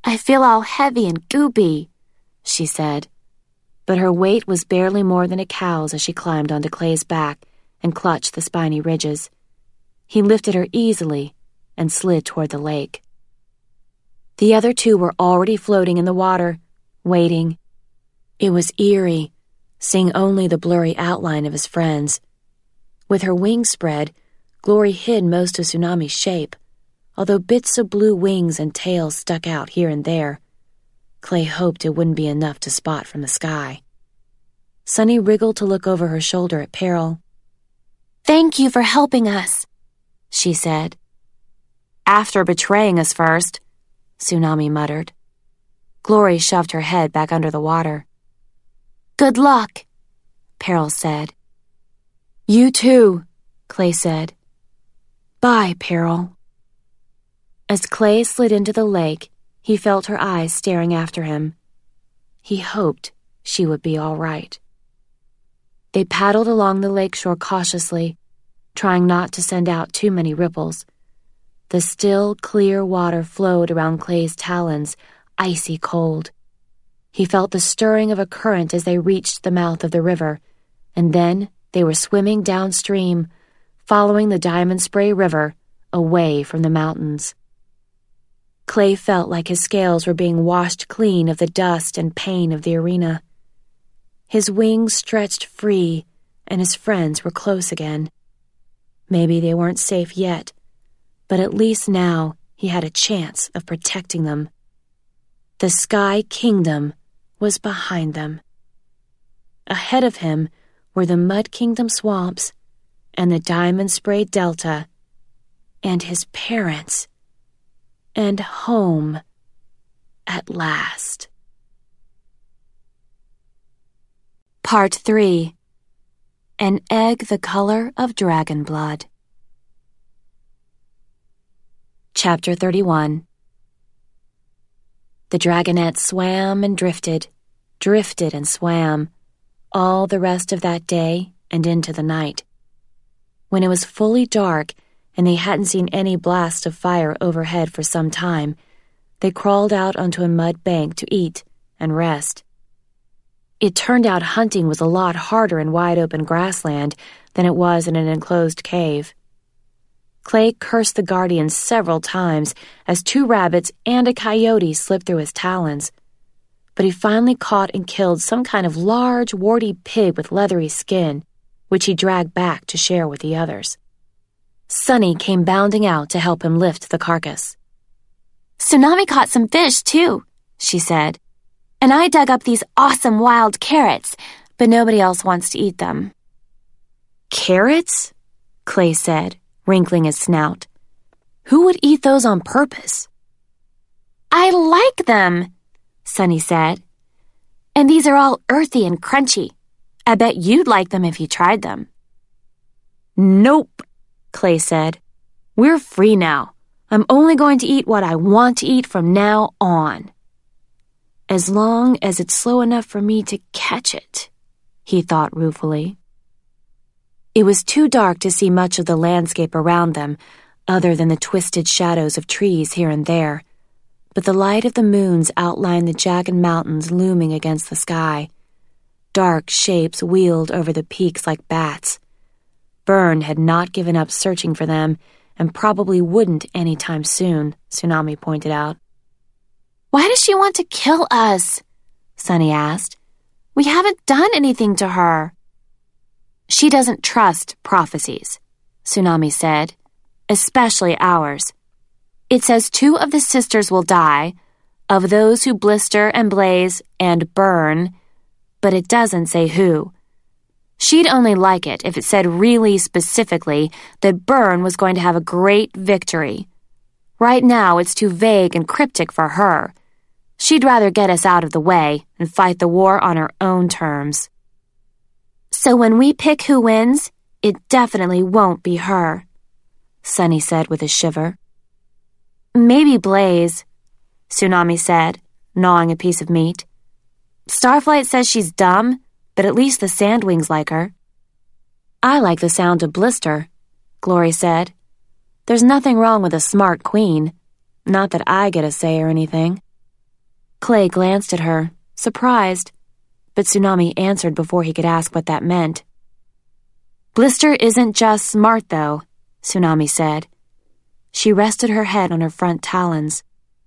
I feel all heavy and goopy, she said, but her weight was barely more than a cow's as she climbed onto Clay's back and clutched the spiny ridges. He lifted her easily and slid toward the lake. The other two were already floating in the water, waiting. It was eerie, seeing only the blurry outline of his friends. With her wings spread, Glory hid most of Tsunami's shape, although bits of blue wings and tails stuck out here and there. Clay hoped it wouldn't be enough to spot from the sky. Sunny wriggled to look over her shoulder at Peril. "Thank you for helping us," she said. "After betraying us first," Tsunami muttered. Glory shoved her head back under the water. "Good luck," Peril said. "You too," Clay said. "Bye, Peril." As Clay slid into the lake, he felt her eyes staring after him. He hoped she would be all right. They paddled along the lakeshore cautiously, trying not to send out too many ripples. The still, clear water flowed around Clay's talons, icy cold. He felt the stirring of a current as they reached the mouth of the river, and then they were swimming downstream, following the Diamond Spray River away from the mountains. Clay felt like his scales were being washed clean of the dust and pain of the arena. His wings stretched free, and his friends were close again. Maybe they weren't safe yet, but at least now he had a chance of protecting them. The Sky Kingdom was behind them. Ahead of him were the Mud Kingdom swamps and the Diamond Spray Delta, and his parents, and home at last. Part 3. An Egg the Color of Dragon Blood. Chapter 31. The dragonette swam and drifted and swam, all the rest of that day and into the night. When it was fully dark and they hadn't seen any blast of fire overhead for some time, they crawled out onto a mud bank to eat and rest. It turned out hunting was a lot harder in wide-open grassland than it was in an enclosed cave. Clay cursed the guardians several times as 2 rabbits and a coyote slipped through his talons, but he finally caught and killed some kind of large, warty pig with leathery skin, which he dragged back to share with the others. Sunny came bounding out to help him lift the carcass. "Tsunami caught some fish, too," she said. "And I dug up these awesome wild carrots, but nobody else wants to eat them." "Carrots?" Clay said, wrinkling his snout. "Who would eat those on purpose?" "I like them," Sunny said. "And these are all earthy and crunchy. I bet you'd like them if you tried them." "Nope," Clay said. "We're free now. I'm only going to eat what I want to eat from now on." As long as it's slow enough for me to catch it, he thought ruefully. It was too dark to see much of the landscape around them, other than the twisted shadows of trees here and there, but the light of the moons outlined the jagged mountains looming against the sky. Dark shapes wheeled over the peaks like bats. Byrne had not given up searching for them, and probably wouldn't any time soon, Tsunami pointed out. "Why does she want to kill us?" Sunny asked. "We haven't done anything to her." "She doesn't trust prophecies," Tsunami said, "especially ours. It says 2 of the sisters will die, of those who blister and blaze and burn, but it doesn't say who. She'd only like it if it said really specifically that Byrne was going to have a great victory. Right now it's too vague and cryptic for her. She'd rather get us out of the way and fight the war on her own terms. So when we pick who wins, it definitely won't be her," Sunny said with a shiver. "Maybe Blaze," Tsunami said, gnawing a piece of meat. "Starflight says she's dumb, but at least the Sandwings like her." "I like the sound of Blister," Glory said. "There's nothing wrong with a smart queen. Not that I get a say or anything." Clay glanced at her, surprised, but Tsunami answered before he could ask what that meant. Blister isn't just smart, though, Tsunami said. She rested her head on her front talons.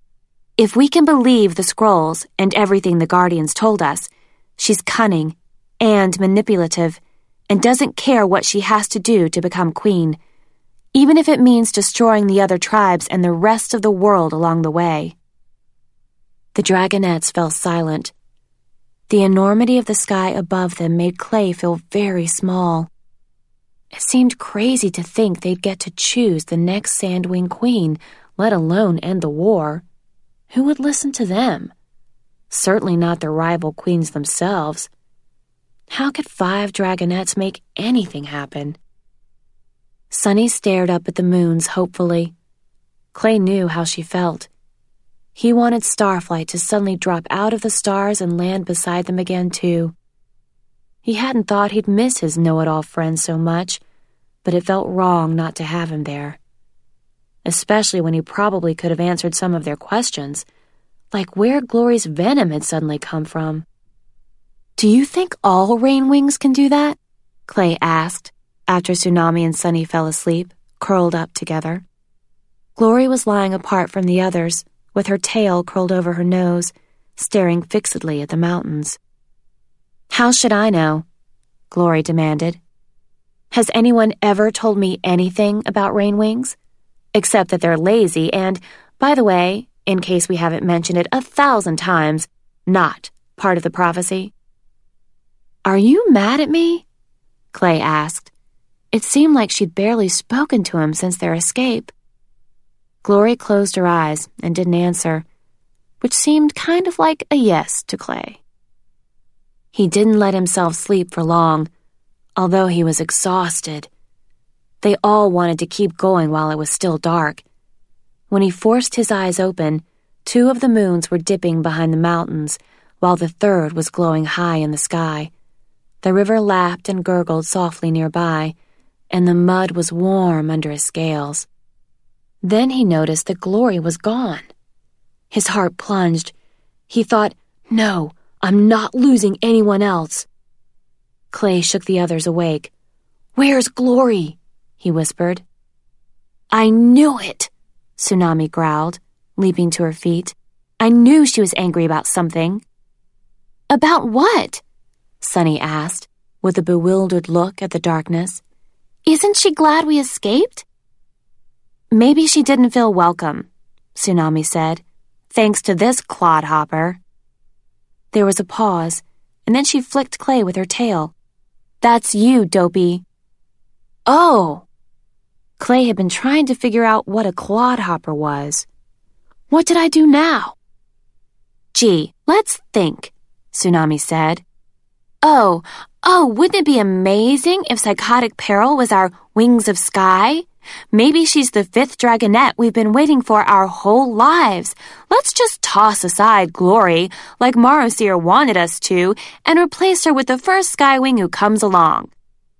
If we can believe the scrolls and everything the Guardians told us, she's cunning and manipulative and doesn't care what she has to do to become queen, even if it means destroying the other tribes and the rest of the world along the way. The dragonettes fell silent. The enormity of the sky above them made Clay feel very small. It seemed crazy to think they'd get to choose the next Sandwing Queen, let alone end the war. Who would listen to them? Certainly not the rival queens themselves. How could 5 dragonettes make anything happen? Sunny stared up at the moons hopefully. Clay knew how she felt. He wanted Starflight to suddenly drop out of the stars and land beside them again, too. He hadn't thought he'd miss his know-it-all friend so much, but it felt wrong not to have him there. Especially when he probably could have answered some of their questions, like where Glory's venom had suddenly come from. Do you think all Rainwings can do that? Clay asked, after Tsunami and Sunny fell asleep, curled up together. Glory was lying apart from the others, with her tail curled over her nose, staring fixedly at the mountains. How should I know? Glory demanded. Has anyone ever told me anything about Rainwings? Except that they're lazy and, by the way, in case we haven't mentioned it 1,000 times, not part of the prophecy. Are you mad at me? Clay asked. It seemed like she'd barely spoken to him since their escape. Glory closed her eyes and didn't answer, which seemed kind of like a yes to Clay. He didn't let himself sleep for long, although he was exhausted. They all wanted to keep going while it was still dark. When he forced his eyes open, 2 of the moons were dipping behind the mountains, while the 3rd was glowing high in the sky. The river lapped and gurgled softly nearby, and the mud was warm under his scales. Then he noticed that Glory was gone. His heart plunged. He thought, no, I'm not losing anyone else. Clay shook the others awake. Where's Glory? He whispered. I knew it, Tsunami growled, leaping to her feet. I knew she was angry about something. About what? Sunny asked, with a bewildered look at the darkness. Isn't she glad we escaped? Maybe she didn't feel welcome, Tsunami said, thanks to this clodhopper. There was a pause, and then she flicked Clay with her tail. That's you, Dopey. Oh! Clay had been trying to figure out what a clodhopper was. What did I do now? Gee, let's think, Tsunami said. Oh, wouldn't it be amazing if Psychotic Peril was our Wings of Sky? Maybe she's the 5th dragonette we've been waiting for our whole lives. Let's just toss aside Glory, like Marosir wanted us to, and replace her with the first Skywing who comes along.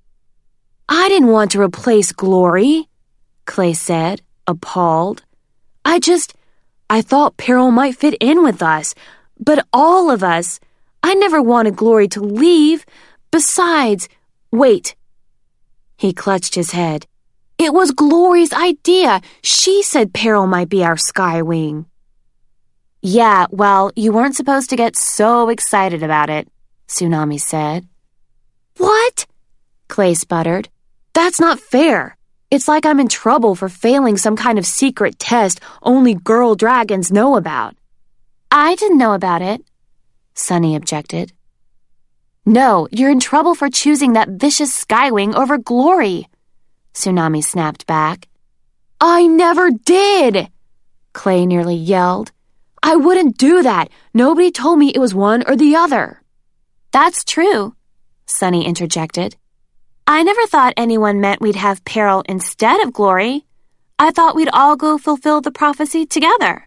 I didn't want to replace Glory, Clay said, appalled. I thought Peril might fit in with us, but all of us. I never wanted Glory to leave. Besides, wait. He clutched his head. It was Glory's idea. She said Peril might be our Skywing. Yeah, well, you weren't supposed to get so excited about it, Tsunami said. What? Clay sputtered. That's not fair. It's like I'm in trouble for failing some kind of secret test only girl dragons know about. I didn't know about it, Sunny objected. No, you're in trouble for choosing that vicious Skywing over Glory, Tsunami snapped back. I never did, Clay nearly yelled. I wouldn't do that. Nobody told me it was one or the other. That's true, Sunny interjected. I never thought anyone meant we'd have Peril instead of Glory. I thought we'd all go fulfill the prophecy together.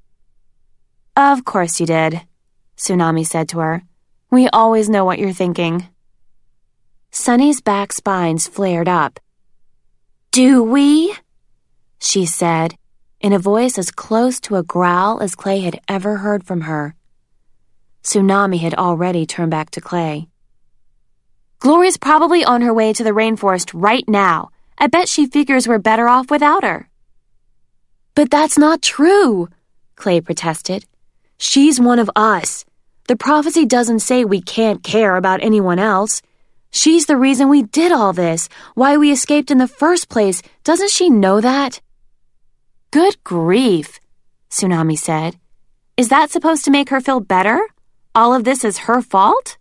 Of course you did, Tsunami said to her. We always know what you're thinking. Sunny's back spines flared up. Do we? She said, in a voice as close to a growl as Clay had ever heard from her. Tsunami had already turned back to Clay. Glory's probably on her way to the rainforest right now. I bet she figures we're better off without her. But that's not true, Clay protested. She's one of us. The prophecy doesn't say we can't care about anyone else. She's the reason we did all this, why we escaped in the first place. Doesn't she know that? Good grief, Tsunami said. Is that supposed to make her feel better? All of this is her fault?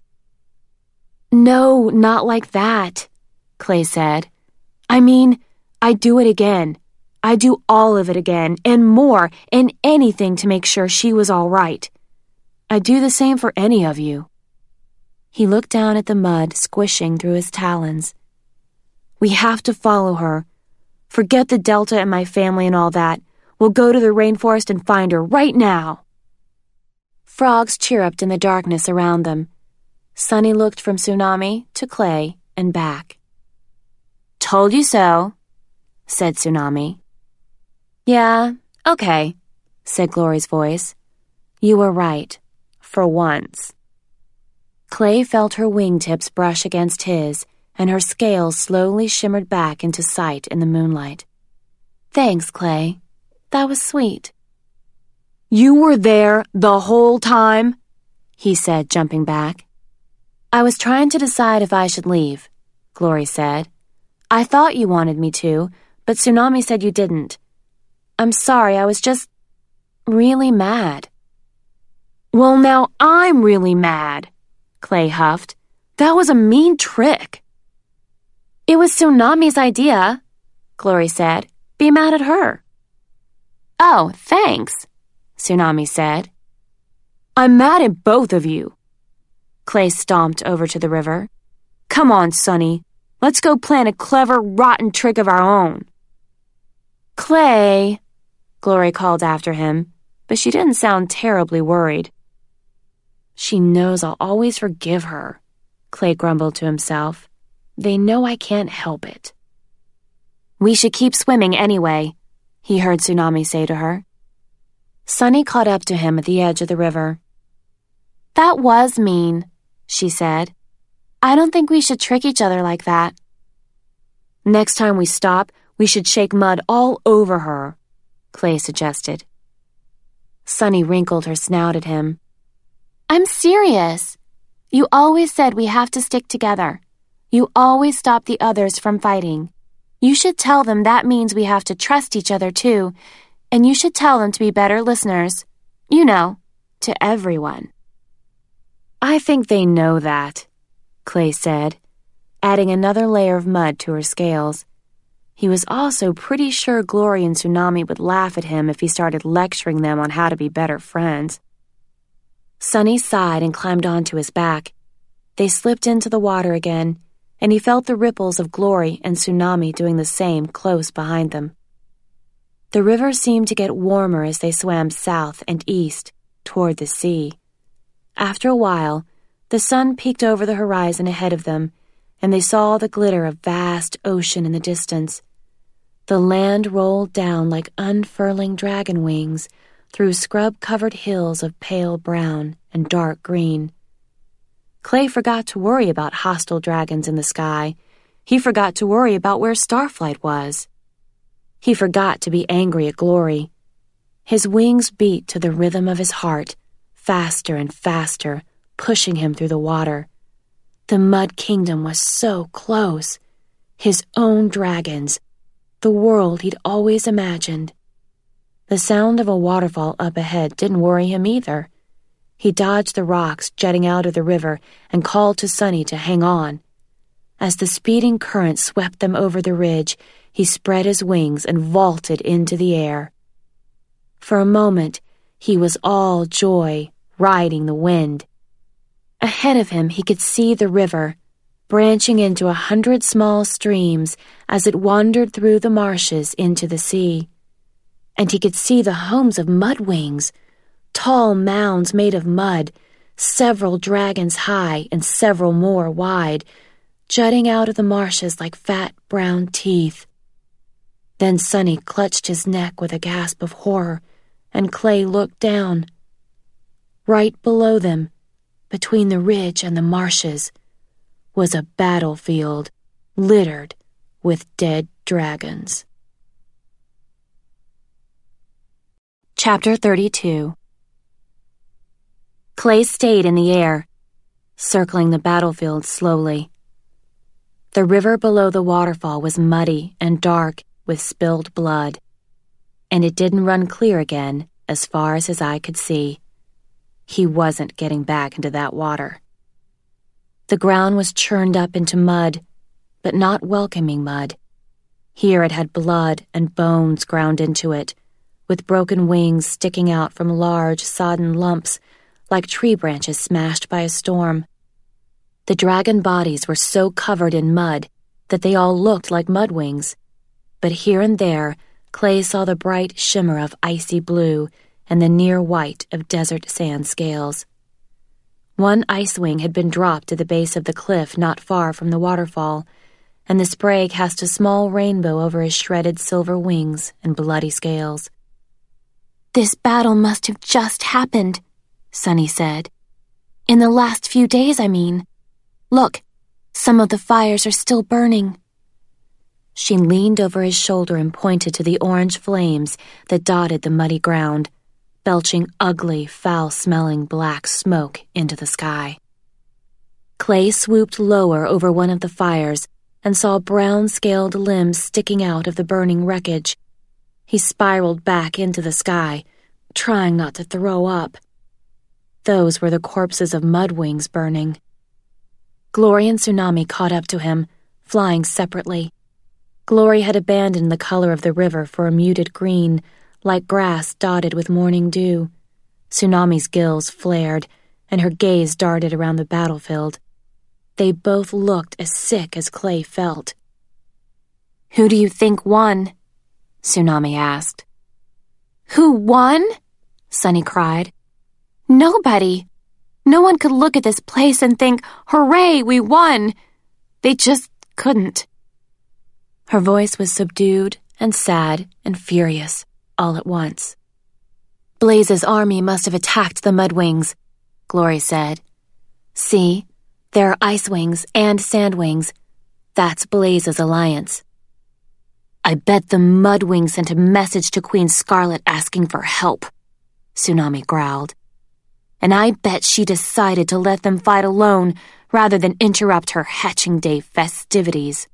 No, not like that, Clay said. I mean, I'd do it again. I'd do all of it again, and more, and anything to make sure she was all right. I'd do the same for any of you. He looked down at the mud squishing through his talons. We have to follow her. Forget the Delta and my family and all that. We'll go to the rainforest and find her right now. Frogs chirruped in the darkness around them. Sunny looked from Tsunami to Clay and back. Told you so, said Tsunami. Yeah, okay, said Glory's voice. You were right, for once. Clay felt her wingtips brush against his, and her scales slowly shimmered back into sight in the moonlight. Thanks, Clay. That was sweet. You were there the whole time? He said, jumping back. I was trying to decide if I should leave, Glory said. I thought you wanted me to, but Tsunami said you didn't. I'm sorry, I was just really mad. Well, now I'm really mad, Clay huffed. That was a mean trick. It was Tsunami's idea, Glory said. Be mad at her. Oh, thanks, Tsunami said. I'm mad at both of you. Clay stomped over to the river. Come on, Sunny. Let's go plan a clever, rotten trick of our own. Clay, Glory called after him, but she didn't sound terribly worried. She knows I'll always forgive her, Clay grumbled to himself. They know I can't help it. We should keep swimming anyway, he heard Tsunami say to her. Sunny caught up to him at the edge of the river. That was mean, she said. I don't think we should trick each other like that. Next time we stop, we should shake mud all over her, Clay suggested. Sunny wrinkled her snout at him. I'm serious. You always said we have to stick together. You always stop the others from fighting. You should tell them that means we have to trust each other too, and you should tell them to be better listeners. You know, to everyone. I think they know that, Clay said, adding another layer of mud to her scales. He was also pretty sure Glory and Tsunami would laugh at him if he started lecturing them on how to be better friends. Sunny sighed and climbed onto his back. They slipped into the water again, and he felt the ripples of Glory and Tsunami doing the same close behind them. The river seemed to get warmer as they swam south and east toward the sea. After a while, the sun peeked over the horizon ahead of them, and they saw the glitter of vast ocean in the distance. The land rolled down like unfurling dragon wings through scrub-covered hills of pale brown and dark green. Clay forgot to worry about hostile dragons in the sky. He forgot to worry about where Starflight was. He forgot to be angry at Glory. His wings beat to the rhythm of his heart, faster and faster, pushing him through the water. The Mud Kingdom was so close. His own dragons, the world he'd always imagined. The sound of a waterfall up ahead didn't worry him either. He dodged the rocks jutting out of the river and called to Sunny to hang on. As the speeding current swept them over the ridge, he spread his wings and vaulted into the air. For a moment, he was all joy, riding the wind. Ahead of him, he could see the river, branching into 100 small streams as it wandered through the marshes into the sea. And he could see the homes of Mudwings, tall mounds made of mud, several dragons high and several more wide, jutting out of the marshes like fat brown teeth. Then Sunny clutched his neck with a gasp of horror, and Clay looked down. Right below them, between the ridge and the marshes, was a battlefield littered with dead dragons. Chapter 32. Clay stayed in the air, circling the battlefield slowly. The river below the waterfall was muddy and dark with spilled blood, and it didn't run clear again as far as his eye could see. He wasn't getting back into that water. The ground was churned up into mud, but not welcoming mud. Here it had blood and bones ground into it, with broken wings sticking out from large, sodden lumps like tree branches smashed by a storm. The dragon bodies were so covered in mud that they all looked like mud wings, but here and there Clay saw the bright shimmer of icy blue and the near white of desert sand scales. One ice wing had been dropped at the base of the cliff not far from the waterfall, and the spray cast a small rainbow over his shredded silver wings and bloody scales. "This battle must have just happened," Sunny said. "In the last few days, I mean. Look, some of the fires are still burning." She leaned over his shoulder and pointed to the orange flames that dotted the muddy ground, belching ugly, foul-smelling black smoke into the sky. Clay swooped lower over one of the fires and saw brown-scaled limbs sticking out of the burning wreckage. He spiraled back into the sky, trying not to throw up. Those were the corpses of mudwings burning. Glory and Tsunami caught up to him, flying separately. Glory had abandoned the color of the river for a muted green, like grass dotted with morning dew. Tsunami's gills flared, and her gaze darted around the battlefield. They both looked as sick as Clay felt. "Who do you think won?" Tsunami asked. "Who won?" Sunny cried. "Nobody. No one could look at this place and think, 'Hooray, we won!' They just couldn't." Her voice was subdued and sad and furious all at once. "Blaze's army must have attacked the Mudwings," Glory said. "See, there are Ice Wings and Sand Wings. That's Blaze's alliance." "I bet the Mudwings sent a message to Queen Scarlet asking for help," Tsunami growled. "And I bet she decided to let them fight alone rather than interrupt her Hatching Day festivities."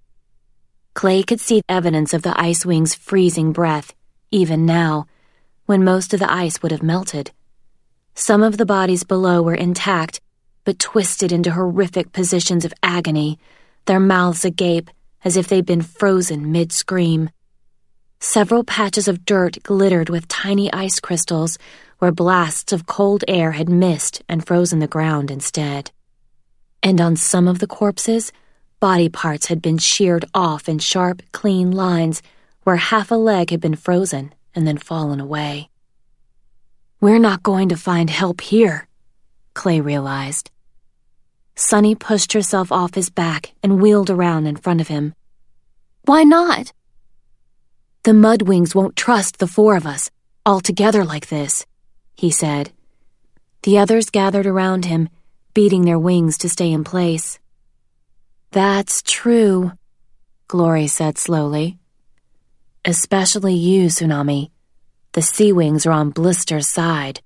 Clay could see evidence of the Ice Wings' freezing breath, even now, when most of the ice would have melted. Some of the bodies below were intact, but twisted into horrific positions of agony, their mouths agape as if they'd been frozen mid-scream. Several patches of dirt glittered with tiny ice crystals where blasts of cold air had missed and frozen the ground instead. And on some of the corpses, body parts had been sheared off in sharp, clean lines where half a leg had been frozen and then fallen away. "We're not going to find help here," Clay realized. Sunny pushed herself off his back and wheeled around in front of him. "Why not?" "The Mudwings won't trust the four of us, all together like this," he said. The others gathered around him, beating their wings to stay in place. "That's true," Glory said slowly. "Especially you, Tsunami. The Sea Wings are on Blister's side."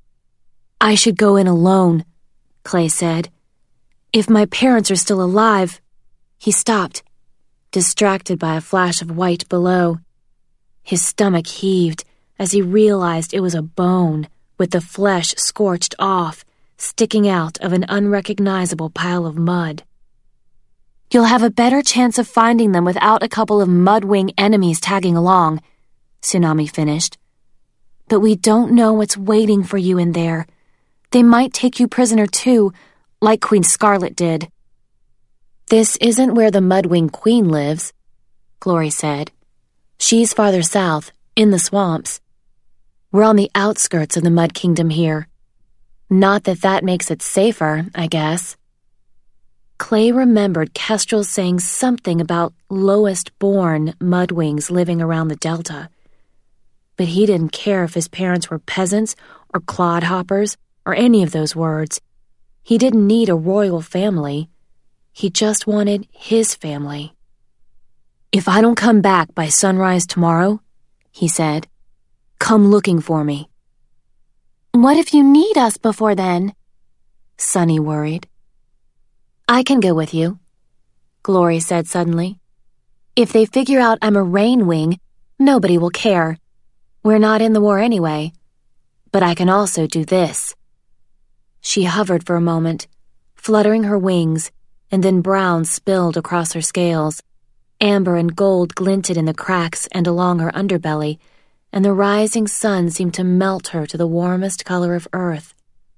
"I should go in alone," Clay said. "If my parents are still alive—" He stopped, distracted by a flash of white below. His stomach heaved as he realized it was a bone with the flesh scorched off, sticking out of an unrecognizable pile of mud. "You'll have a better chance of finding them without a couple of Mudwing enemies tagging along," Tsunami finished. "But we don't know what's waiting for you in there. They might take you prisoner too, like Queen Scarlet did." "This isn't where the Mudwing Queen lives," Glory said. "She's farther south, in the swamps. We're on the outskirts of the Mud Kingdom here. Not that that makes it safer, I guess." Clay remembered Kestrel saying something about lowest-born Mudwings living around the Delta. But he didn't care if his parents were peasants or clodhoppers or any of those words. He didn't need a royal family. He just wanted his family. "If I don't come back by sunrise tomorrow," he said, "come looking for me." "What if you need us before then?" Sunny worried. "I can go with you," Glory said suddenly. "If they figure out I'm a Rain Wing, nobody will care. We're not in the war anyway. But I can also do this." She hovered for a moment, fluttering her wings, and then brown spilled across her scales. Amber and gold glinted in the cracks and along her underbelly, and the rising sun seemed to melt her to the warmest color of earth.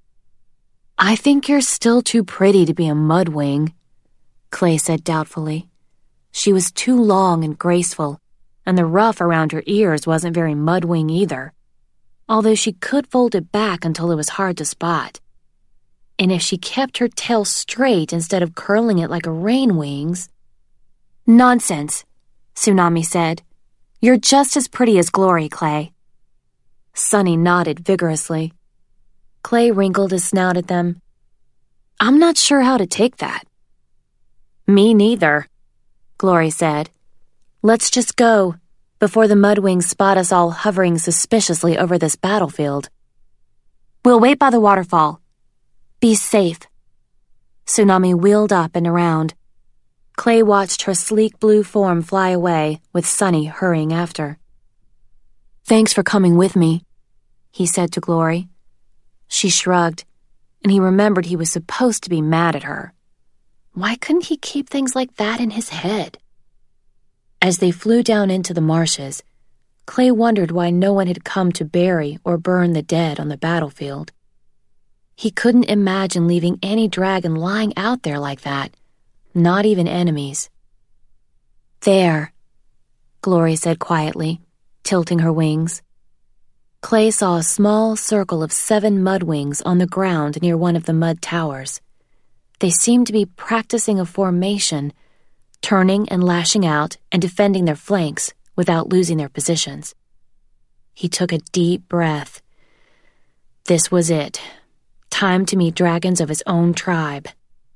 "I think you're still too pretty to be a mudwing," Clay said doubtfully. She was too long and graceful, and the ruff around her ears wasn't very mudwing either, although she could fold it back until it was hard to spot. And if she kept her tail straight instead of curling it like a rain wing's— "Nonsense," Tsunami said. "You're just as pretty as Glory, Clay." Sunny nodded vigorously. Clay wrinkled his snout at them. "I'm not sure how to take that." "Me neither," Glory said. "Let's just go, before the mudwings spot us all hovering suspiciously over this battlefield. We'll wait by the waterfall. Be safe." Tsunami wheeled up and around. Clay watched her sleek blue form fly away, with Sunny hurrying after. "Thanks for coming with me," he said to Glory. She shrugged, and he remembered he was supposed to be mad at her. Why couldn't he keep things like that in his head? As they flew down into the marshes, Clay wondered why no one had come to bury or burn the dead on the battlefield. He couldn't imagine leaving any dragon lying out there like that, not even enemies. "There," Glory said quietly, tilting her wings. Clay saw a small circle of 7 mudwings on the ground near one of the mud towers. They seemed to be practicing a formation, turning and lashing out and defending their flanks without losing their positions. He took a deep breath. This was it. Time to meet dragons of his own tribe.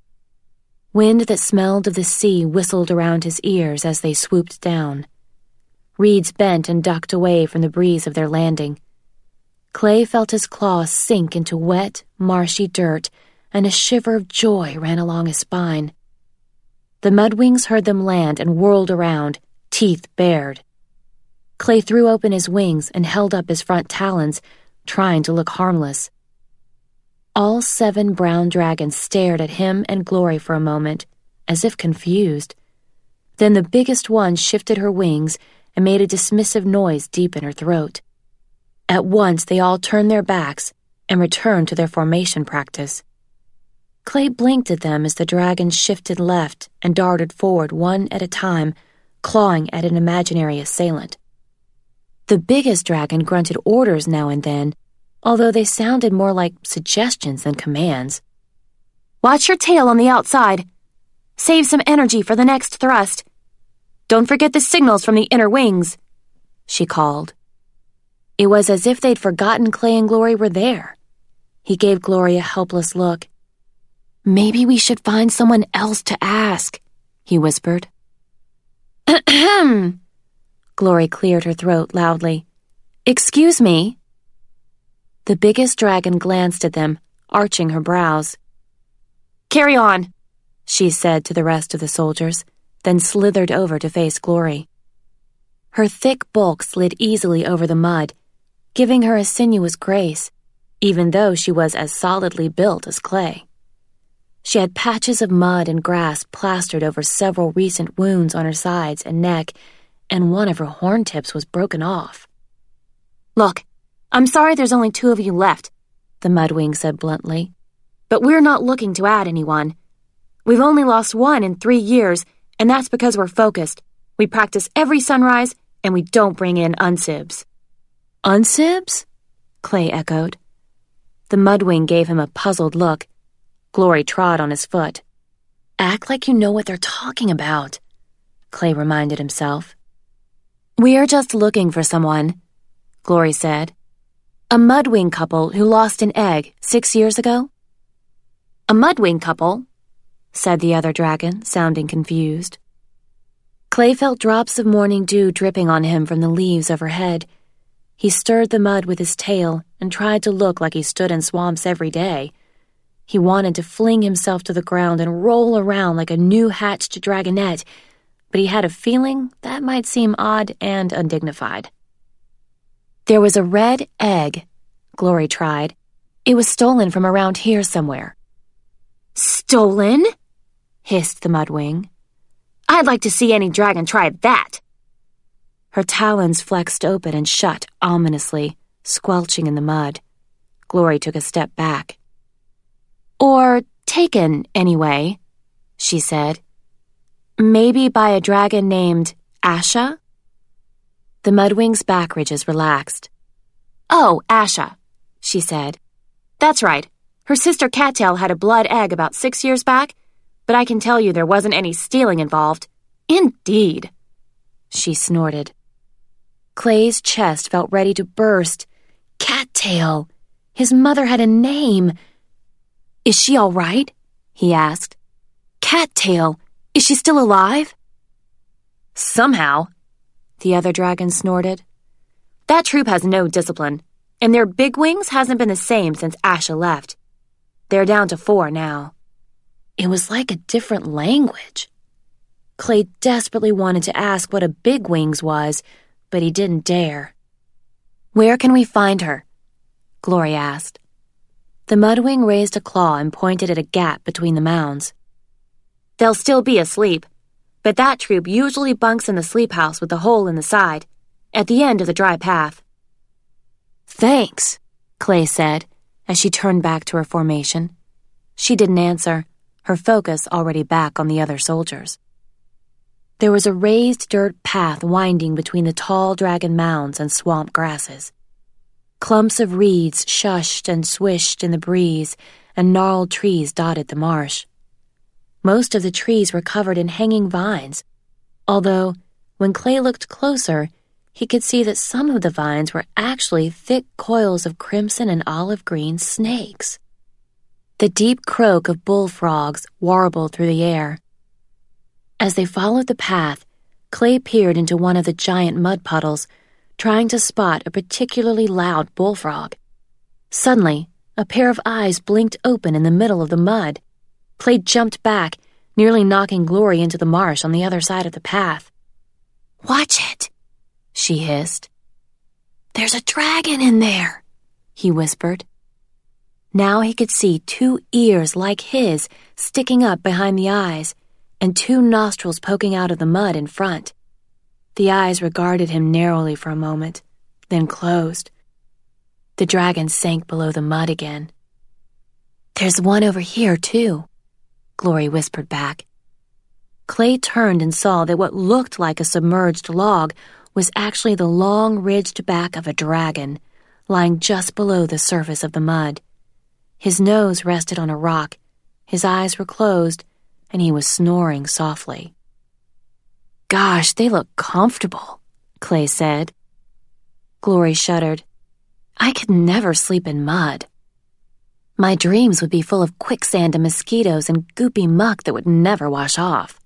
Wind that smelled of the sea whistled around his ears as they swooped down. Reeds bent and ducked away from the breeze of their landing. Clay felt his claws sink into wet, marshy dirt, and a shiver of joy ran along his spine. The mudwings heard them land and whirled around, teeth bared. Clay threw open his wings and held up his front talons, trying to look harmless. All 7 brown dragons stared at him and Glory for a moment, as if confused. Then the biggest one shifted her wings and made a dismissive noise deep in her throat. At once they all turned their backs and returned to their formation practice. Clay blinked at them as the dragons shifted left and darted forward one at a time, clawing at an imaginary assailant. The biggest dragon grunted orders now and then, although they sounded more like suggestions than commands. "Watch your tail on the outside. Save some energy for the next thrust. Don't forget the signals from the inner wings," she called. It was as if they'd forgotten Clay and Glory were there. He gave Glory a helpless look. "Maybe we should find someone else to ask," he whispered. "Ahem." Glory cleared her throat loudly. "Excuse me." The biggest dragon glanced at them, arching her brows. "Carry on," she said to the rest of the soldiers, then slithered over to face Glory. Her thick bulk slid easily over the mud, giving her a sinuous grace, even though she was as solidly built as Clay. She had patches of mud and grass plastered over several recent wounds on her sides and neck, and one of her horn tips was broken off. "Look, I'm sorry there's only 2 of you left," the mudwing said bluntly. "But we're not looking to add anyone. We've only lost 1 in 3 years, and that's because we're focused. We practice every sunrise, and we don't bring in unsibs." "Unsibs?" Clay echoed. The mudwing gave him a puzzled look. Glory trod on his foot. "Act like you know what they're talking about," Clay reminded himself. "We're just looking for someone," Glory said. "A mudwing couple who lost an egg 6 years ago." A mudwing couple, said the other dragon, sounding confused. Clay felt drops of morning dew dripping on him from the leaves overhead. He stirred the mud with his tail and tried to look like he stood in swamps every day. He wanted to fling himself to the ground and roll around like a new-hatched dragonette, but he had a feeling that might seem odd and undignified. There was a red egg, Glory tried. It was stolen from around here somewhere. Stolen? Hissed the mudwing. I'd like to see any dragon try that. Her talons flexed open and shut ominously, squelching in the mud. Glory took a step back. Or taken, anyway, she said. Maybe by a dragon named Asha? The mudwing's back ridges relaxed. Oh, Asha, she said. That's right. Her sister Cattail had a blood egg about 6 years back, but I can tell you there wasn't any stealing involved. Indeed, she snorted. Clay's chest felt ready to burst. Cattail! His mother had a name. Is she all right? He asked. Cattail, is she still alive? Somehow, the other dragon snorted. That troop has no discipline, and their big wings hasn't been the same since Asha left. They're down to 4 now. It was like a different language. Clay desperately wanted to ask what a big wings was, but he didn't dare. Where can we find her? Glory asked. The mudwing raised a claw and pointed at a gap between the mounds. They'll still be asleep, but that troop usually bunks in the sleep house with the hole in the side, at the end of the dry path. Thanks, Clay said, as she turned back to her formation. She didn't answer, her focus already back on the other soldiers. There was a raised dirt path winding between the tall dragon mounds and swamp grasses. Clumps of reeds shushed and swished in the breeze, and gnarled trees dotted the marsh. Most of the trees were covered in hanging vines, although, when Clay looked closer, he could see that some of the vines were actually thick coils of crimson and olive-green snakes. The deep croak of bullfrogs warbled through the air. As they followed the path, Clay peered into one of the giant mud puddles, trying to spot a particularly loud bullfrog. Suddenly, a pair of eyes blinked open in the middle of the mud. Clay jumped back, nearly knocking Glory into the marsh on the other side of the path. Watch it, she hissed. There's a dragon in there, he whispered. Now he could see 2 ears like his sticking up behind the eyes, and 2 nostrils poking out of the mud in front. The eyes regarded him narrowly for a moment, then closed. The dragon sank below the mud again. There's one over here, too, Glory whispered back. Clay turned and saw that what looked like a submerged log was actually the long, ridged back of a dragon, lying just below the surface of the mud. His nose rested on a rock, his eyes were closed, and he was snoring softly. Gosh, they look comfortable, Clay said. Glory shuddered. I could never sleep in mud. My dreams would be full of quicksand and mosquitoes and goopy muck that would never wash off.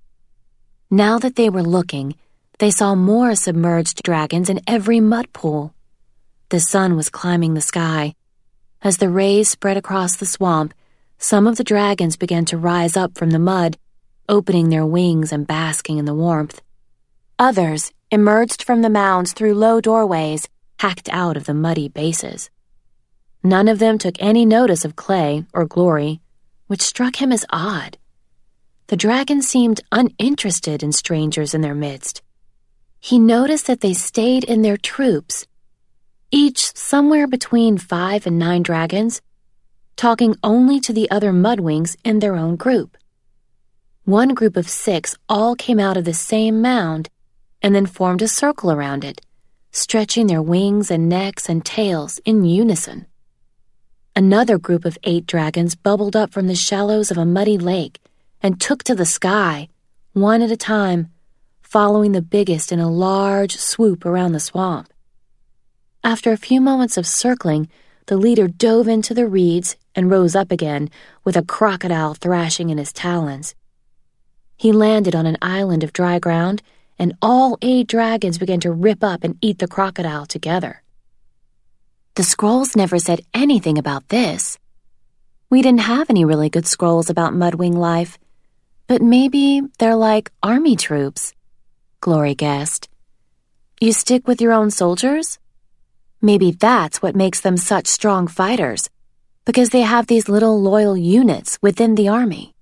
Now that they were looking, they saw more submerged dragons in every mud pool. The sun was climbing the sky. As the rays spread across the swamp, some of the dragons began to rise up from the mud, opening their wings and basking in the warmth. Others emerged from the mounds through low doorways, hacked out of the muddy bases. None of them took any notice of Clay or Glory, which struck him as odd. The dragons seemed uninterested in strangers in their midst. He noticed that they stayed in their troops, each somewhere between 5 and 9 dragons, talking only to the other mudwings in their own group. One group of 6 all came out of the same mound and then formed a circle around it, stretching their wings and necks and tails in unison. Another group of 8 dragons bubbled up from the shallows of a muddy lake and took to the sky, one at a time, following the biggest in a large swoop around the swamp. After a few moments of circling, the leader dove into the reeds and rose up again with a crocodile thrashing in his talons. He landed on an island of dry ground, and all 8 dragons began to rip up and eat the crocodile together. The scrolls never said anything about this. We didn't have any really good scrolls about Mudwing life, but maybe they're like army troops, Glory guessed. You stick with your own soldiers? Maybe that's what makes them such strong fighters, because they have these little loyal units within the army.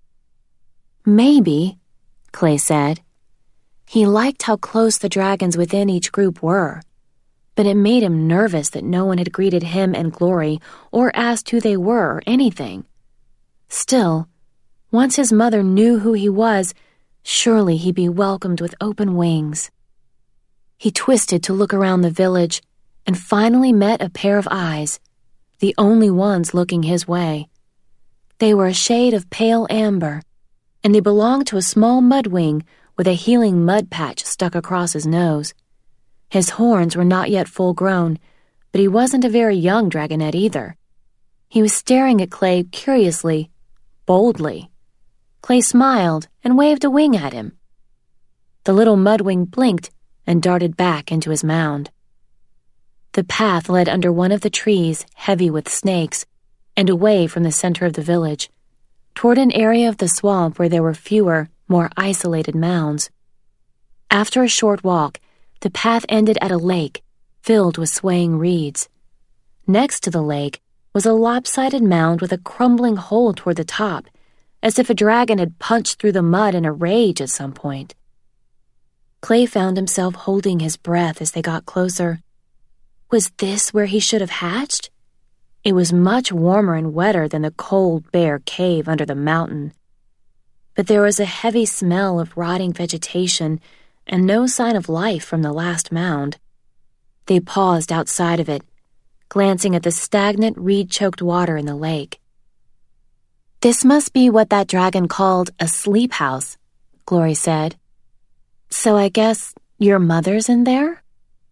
Maybe, Clay said. He liked how close the dragons within each group were, but it made him nervous that no one had greeted him and Glory or asked who they were or anything. Still, once his mother knew who he was, surely he'd be welcomed with open wings. He twisted to look around the village and finally met a pair of eyes, the only ones looking his way. They were a shade of pale amber, and they belonged to a small mudwing with a healing mud patch stuck across his nose. His horns were not yet full grown, but he wasn't a very young dragonette either. He was staring at Clay curiously, boldly. Clay smiled and waved a wing at him. The little mudwing blinked and darted back into his mound. The path led under one of the trees, heavy with snakes, and away from the center of the village, toward an area of the swamp where there were fewer, more isolated mounds. After a short walk, the path ended at a lake filled with swaying reeds. Next to the lake was a lopsided mound with a crumbling hole toward the top, as if a dragon had punched through the mud in a rage at some point. Clay found himself holding his breath as they got closer. Was this where he should have hatched? It was much warmer and wetter than the cold, bare cave under the mountain. But there was a heavy smell of rotting vegetation and no sign of life from the last mound. They paused outside of it, glancing at the stagnant, reed-choked water in the lake. This must be what that dragon called a sleep house, Glory said. So I guess your mother's in there?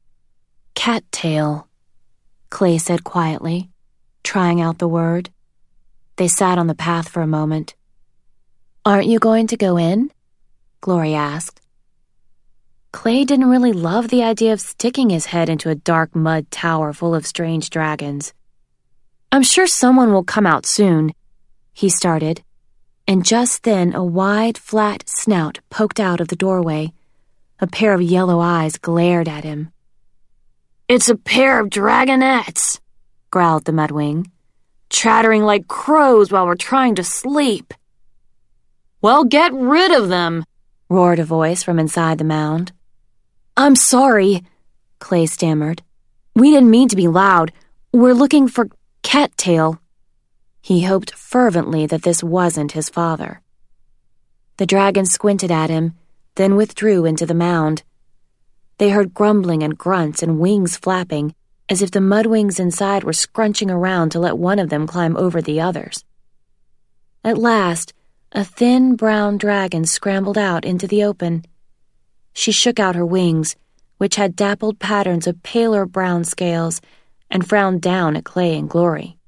Cattail, Clay said quietly, trying out the word. They sat on the path for a moment. Aren't you going to go in? Glory asked. Clay didn't really love the idea of sticking his head into a dark mud tower full of strange dragons. I'm sure someone will come out soon, he started, and just then a wide, flat snout poked out of the doorway. A pair of yellow eyes glared at him. It's a pair of dragonettes, growled the mudwing, chattering like crows while we're trying to sleep. Well, get rid of them, roared a voice from inside the mound. I'm sorry, Clay stammered. We didn't mean to be loud. We're looking for Cattail. He hoped fervently that this wasn't his father. The dragon squinted at him, then withdrew into the mound. They heard grumbling and grunts and wings flapping, as if the mudwings inside were scrunching around to let one of them climb over the others. At last, a thin brown dragon scrambled out into the open. She shook out her wings, which had dappled patterns of paler brown scales, and frowned down at Clay and Glory.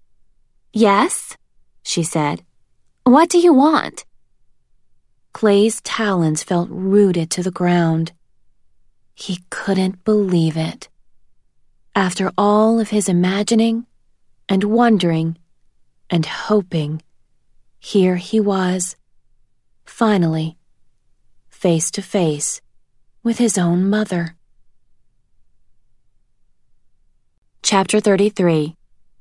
Yes, she said. What do you want? Clay's talons felt rooted to the ground. He couldn't believe it. After all of his imagining and wondering and hoping, here he was, finally, face to face with his own mother. Chapter 33.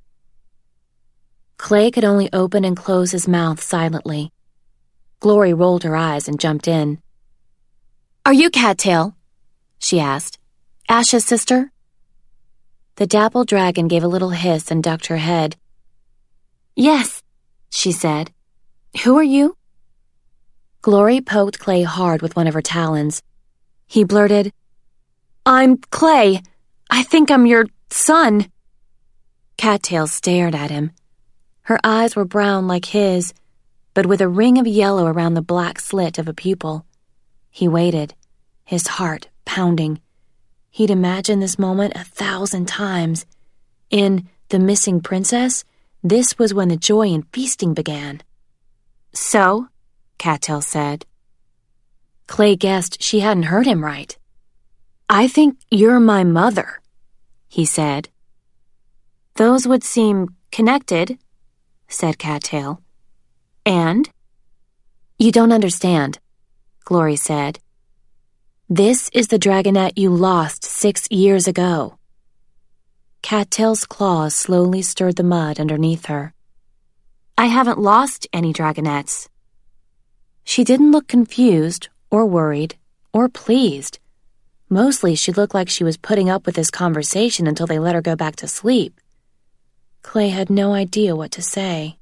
Clay could only open and close his mouth silently. Glory rolled her eyes and jumped in. Are you Cattail? She asked. Ash's sister? The dappled dragon gave a little hiss and ducked her head. Yes, she said. Who are you? Glory poked Clay hard with one of her talons. He blurted, I'm Clay. I think I'm your son. Cattail stared at him. Her eyes were brown like his, but with a ring of yellow around the black slit of a pupil. He waited, his heart pounding. He'd imagined this moment 1,000 times, in the missing princess, this was when the joy and feasting began. So? Cattail said. Clay guessed she hadn't heard him right. I think you're my mother, he said. Those would seem connected, said Cattail. And? You don't understand, Glory said. This is the dragonette you lost 6 years ago. Cattail's claws slowly stirred the mud underneath her. I haven't lost any dragonettes. She didn't look confused or worried or pleased. Mostly she looked like she was putting up with this conversation until they let her go back to sleep. Clay had no idea what to say.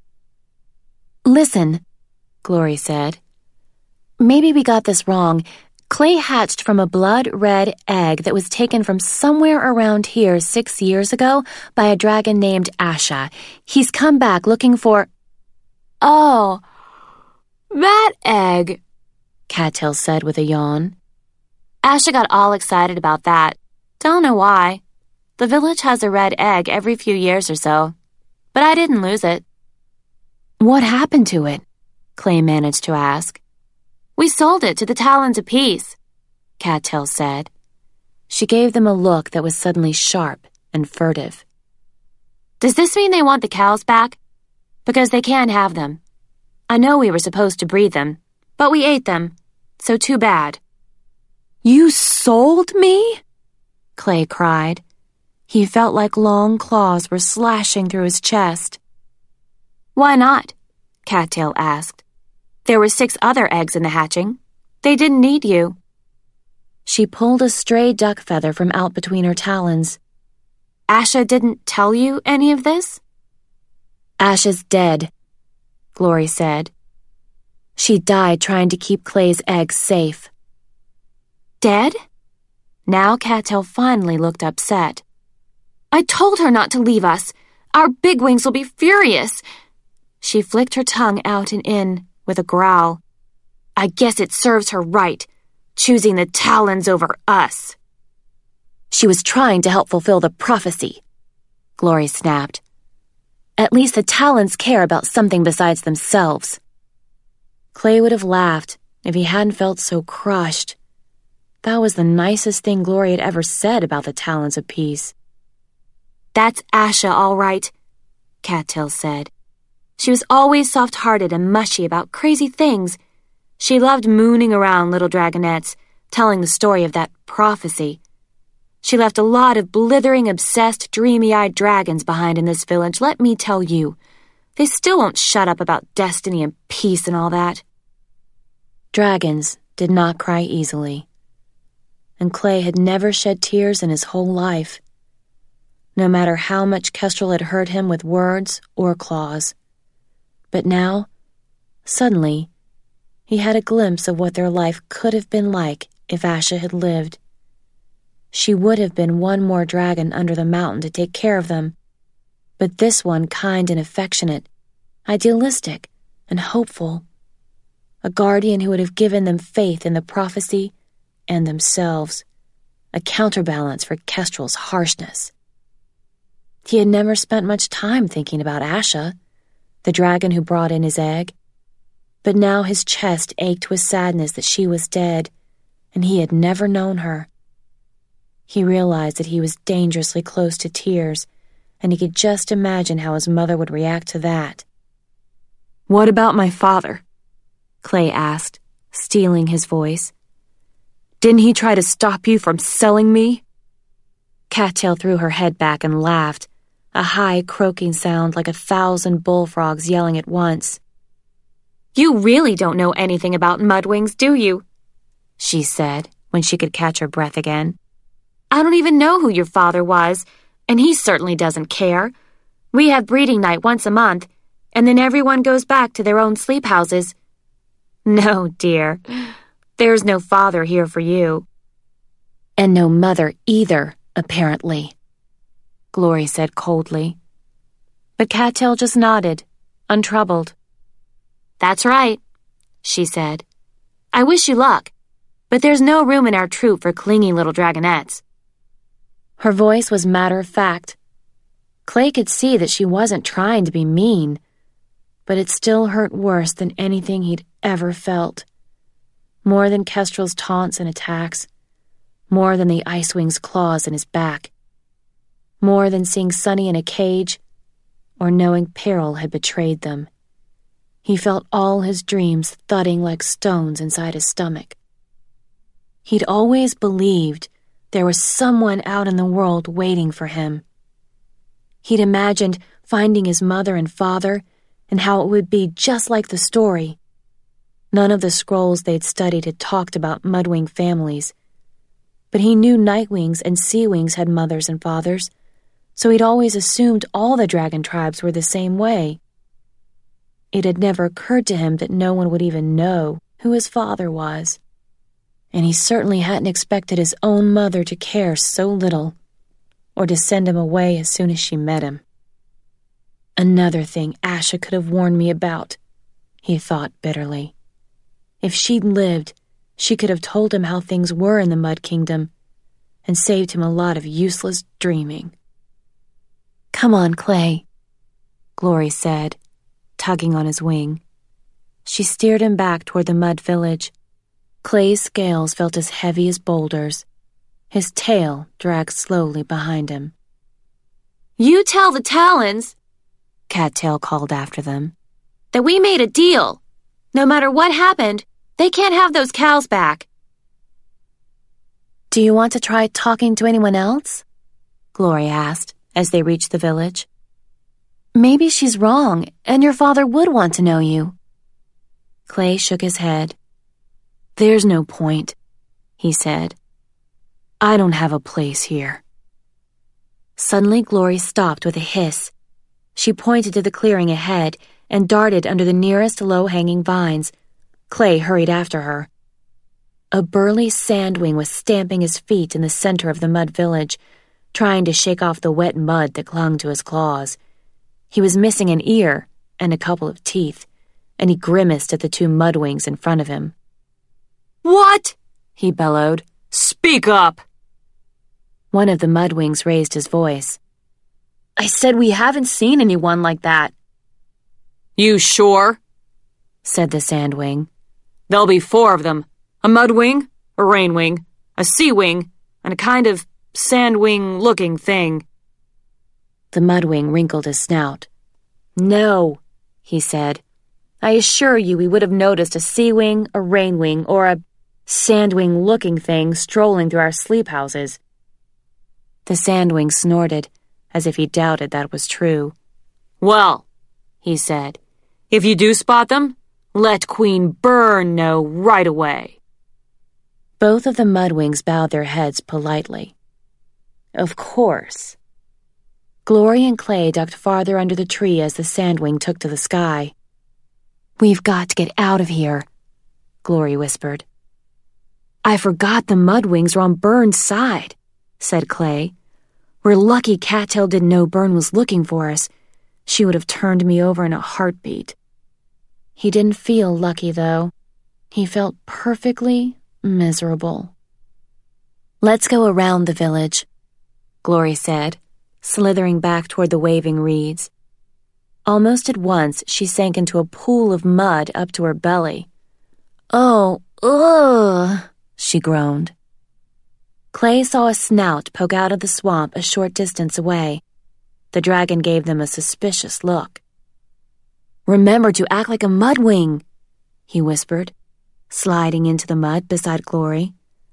Listen, Glory said. Maybe we got this wrong. Clay hatched from a blood-red egg that was taken from somewhere around here 6 years ago by a dragon named Asha. He's come back looking for... Oh, that egg, Cattail said with a yawn. Asha got all excited about that. Don't know why. The village has a red egg every few years or so, but I didn't lose it. What happened to it? Clay managed to ask. We sold it to the Talons of Peace, Cattail said. She gave them a look that was suddenly sharp and furtive. Does this mean they want the cows back? Because they can't have them. I know we were supposed to breed them, but we ate them, so too bad. You sold me? Clay cried. He felt like long claws were slashing through his chest. Why not? Cattail asked. There were 6 other eggs in the hatching. They didn't need you. She pulled a stray duck feather from out between her talons. Asha didn't tell you any of this? Asha's dead, Glory said. She died trying to keep Clay's eggs safe. Dead? Now Cattail finally looked upset. I told her not to leave us. Our bigwings will be furious. She flicked her tongue out and in with a growl. I guess it serves her right, choosing the Talons over us. She was trying to help fulfill the prophecy, Glory snapped. At least the Talons care about something besides themselves. Clay would have laughed if he hadn't felt so crushed. That was the nicest thing Glory had ever said about the Talons of Peace. That's Asha, all right, Cattail said. She was always soft-hearted and mushy about crazy things. She loved mooning around little dragonettes, telling the story of that prophecy. She left a lot of blithering, obsessed, dreamy-eyed dragons behind in this village, let me tell you. They still won't shut up about destiny and peace and all that. Dragons did not cry easily, and Clay had never shed tears in his whole life, no matter how much Kestrel had hurt him with words or claws. But now, suddenly, he had a glimpse of what their life could have been like if Asha had lived. She would have been one more dragon under the mountain to take care of them, but this one kind and affectionate, idealistic and hopeful. A guardian who would have given them faith in the prophecy and themselves, a counterbalance for Kestrel's harshness. He had never spent much time thinking about Asha, the dragon who brought in his egg, but now his chest ached with sadness that she was dead, and he had never known her. He realized that he was dangerously close to tears, and he could just imagine how his mother would react to that. "What about my father?" Clay asked, steeling his voice. "Didn't he try to stop you from selling me?" Cattail threw her head back and laughed, a high croaking sound like 1,000 bullfrogs yelling at once. "You really don't know anything about mudwings, do you?" she said, when she could catch her breath again. "I don't even know who your father was, and he certainly doesn't care. We have breeding night once a month, and then everyone goes back to their own sleep houses. No, dear, there's no father here for you." "And no mother either, apparently," Glory said coldly. But Cattail just nodded, untroubled. "That's right," she said. "I wish you luck, but there's no room in our troop for clingy little dragonettes." Her voice was matter-of-fact. Clay could see that she wasn't trying to be mean, but it still hurt worse than anything he'd ever felt. More than Kestrel's taunts and attacks. More than the Icewing's claws in his back. More than seeing Sunny in a cage, or knowing peril had betrayed them. He felt all his dreams thudding like stones inside his stomach. He'd always believed there was someone out in the world waiting for him. He'd imagined finding his mother and father and how it would be just like the story. None of the scrolls they'd studied had talked about Mudwing families, but he knew Nightwings and Seawings had mothers and fathers, so he'd always assumed all the dragon tribes were the same way. It had never occurred to him that no one would even know who his father was, and he certainly hadn't expected his own mother to care so little, or to send him away as soon as she met him. Another thing Asha could have warned me about, he thought bitterly. If she'd lived, she could have told him how things were in the Mud Kingdom, and saved him a lot of useless dreaming. "Come on, Clay," Glory said, tugging on his wing. She steered him back toward the mud village. Clay's scales felt as heavy as boulders. His tail dragged slowly behind him. "You tell the Talons," Cattail called after them, "that we made a deal. No matter what happened, they can't have those cows back." "Do you want to try talking to anyone else?" Glory asked as they reached the village. "Maybe she's wrong, and your father would want to know you." Clay shook his head. "There's no point," he said. "I don't have a place here." Suddenly Glory stopped with a hiss. She pointed to the clearing ahead and darted under the nearest low-hanging vines. Clay hurried after her. A burly Sandwing was stamping his feet in the center of the mud village, trying to shake off the wet mud that clung to his claws. He was missing an ear and a couple of teeth, and he grimaced at the two Mudwings in front of him. "What?" he bellowed. "Speak up!" One of the Mudwings raised his voice. "I said we haven't seen anyone like that." "You sure?" said the Sandwing. "There'll be 4 of them. A Mudwing, a Rainwing, a Seawing, and a kind of Sandwing-looking thing." The Mudwing wrinkled his snout. "No," he said. "I assure you we would have noticed a Seawing, a Rainwing, or a Sandwing-looking thing strolling through our sleep houses." The Sandwing snorted, as if he doubted that was true. "Well," he said, "if you do spot them, let Queen Burn know right away." Both of the Mudwings bowed their heads politely. "Of course." Glory and Clay ducked farther under the tree as the Sandwing took to the sky. "We've got to get out of here," Glory whispered. "I forgot the Mudwings were on Burn's side," said Clay. "We're lucky Cattail didn't know Burn was looking for us. She would have turned me over in a heartbeat." He didn't feel lucky, though. He felt perfectly miserable. "Let's go around the village," Glory said, slithering back toward the waving reeds. Almost at once, she sank into a pool of mud up to her belly. "Oh, ugh," she groaned. Clay saw a snout poke out of the swamp a short distance away. The dragon gave them a suspicious look. "Remember to act like a Mudwing," he whispered, sliding into the mud beside Glory.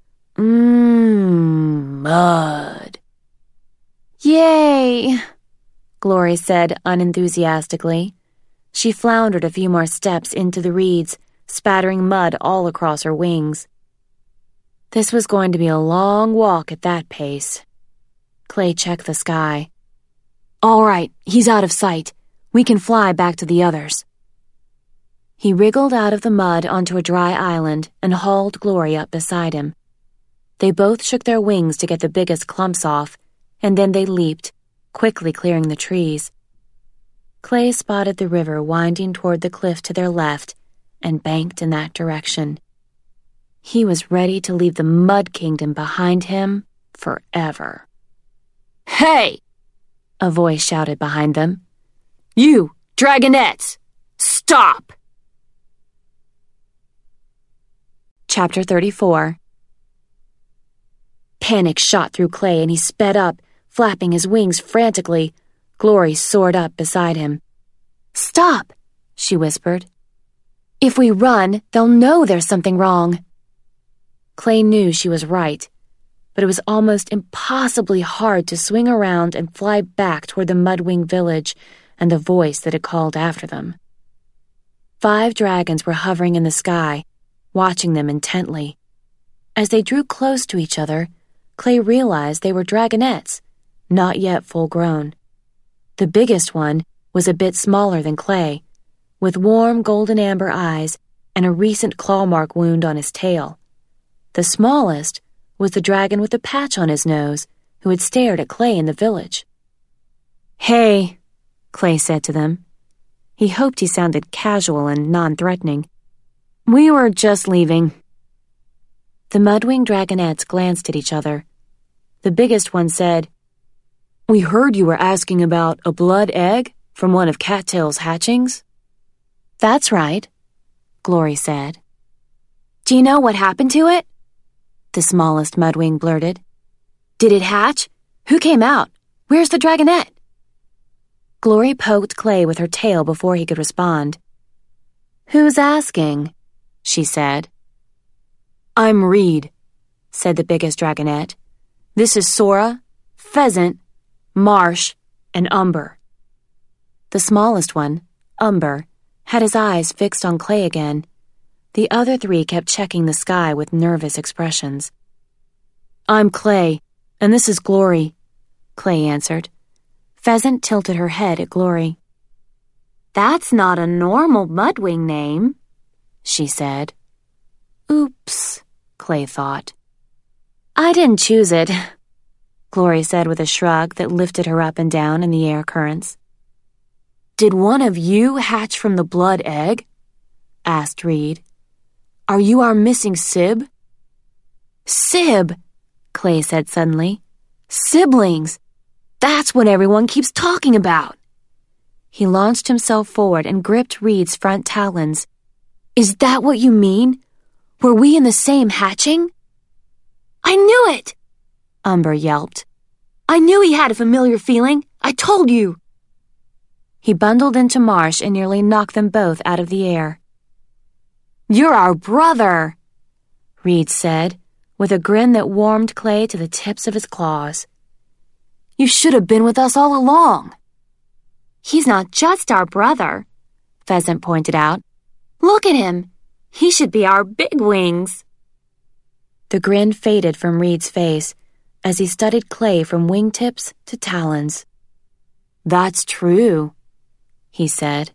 Mud." "Yay," Glory said unenthusiastically. She floundered a few more steps into the reeds, spattering mud all across her wings. This was going to be a long walk at that pace. Clay checked the sky. "All right, he's out of sight. We can fly back to the others." He wriggled out of the mud onto a dry island and hauled Glory up beside him. They both shook their wings to get the biggest clumps off, and then they leaped, quickly clearing the trees. Clay spotted the river winding toward the cliff to their left and banked in that direction. He was ready to leave the Mud Kingdom behind him forever. "Hey!" a voice shouted behind them. You, dragonettes! Stop! Chapter 34. Panic shot through Clay and he sped up, flapping his wings frantically. Glory soared up beside him. "Stop," she whispered. "If we run, they'll know there's something wrong." Clay knew she was right, but it was almost impossibly hard to swing around and fly back toward the Mudwing village and the voice that had called after them. 5 dragons were hovering in the sky, watching them intently. As they drew close to each other, Clay realized they were dragonettes, not yet full-grown. The biggest one was a bit smaller than Clay, with warm golden amber eyes and a recent claw mark wound on his tail. The smallest was the dragon with a patch on his nose, who had stared at Clay in the village. "Hey," Clay said to them. He hoped he sounded casual and non-threatening. "We were just leaving." The Mudwing dragonettes glanced at each other. The biggest one said, "We heard you were asking about a blood egg from one of Cattail's hatchings." "That's right," Glory said. "Do you know what happened to it?" the smallest Mudwing blurted. "Did it hatch? Who came out? Where's the dragonette?" Glory poked Clay with her tail before he could respond. "Who's asking?" she said. "I'm Reed," said the biggest dragonette. "This is Sora, Pheasant, Marsh, and Umber." The smallest one, Umber, had his eyes fixed on Clay again. The other 3 kept checking the sky with nervous expressions. "I'm Clay, and this is Glory," Clay answered. Pheasant tilted her head at Glory. "That's not a normal Mudwing name," she said. "Oops," Clay thought. "I didn't choose it," Glory said with a shrug that lifted her up and down in the air currents. "Did one of you hatch from the blood egg?" asked Reed. "Are you our missing sib?" "Sib," Clay said suddenly. "Siblings! That's what everyone keeps talking about." He launched himself forward and gripped Reed's front talons. "Is that what you mean? Were we in the same hatching?" "I knew it!" Umber yelped. "I knew he had a familiar feeling. I told you!" He bundled into Marsh and nearly knocked them both out of the air. "You're our brother," Reed said, with a grin that warmed Clay to the tips of his claws. "You should have been with us all along." "He's not just our brother," Pheasant pointed out. "Look at him. He should be our big wings." The grin faded from Reed's face as he studied Clay from wingtips to talons. "That's true," he said.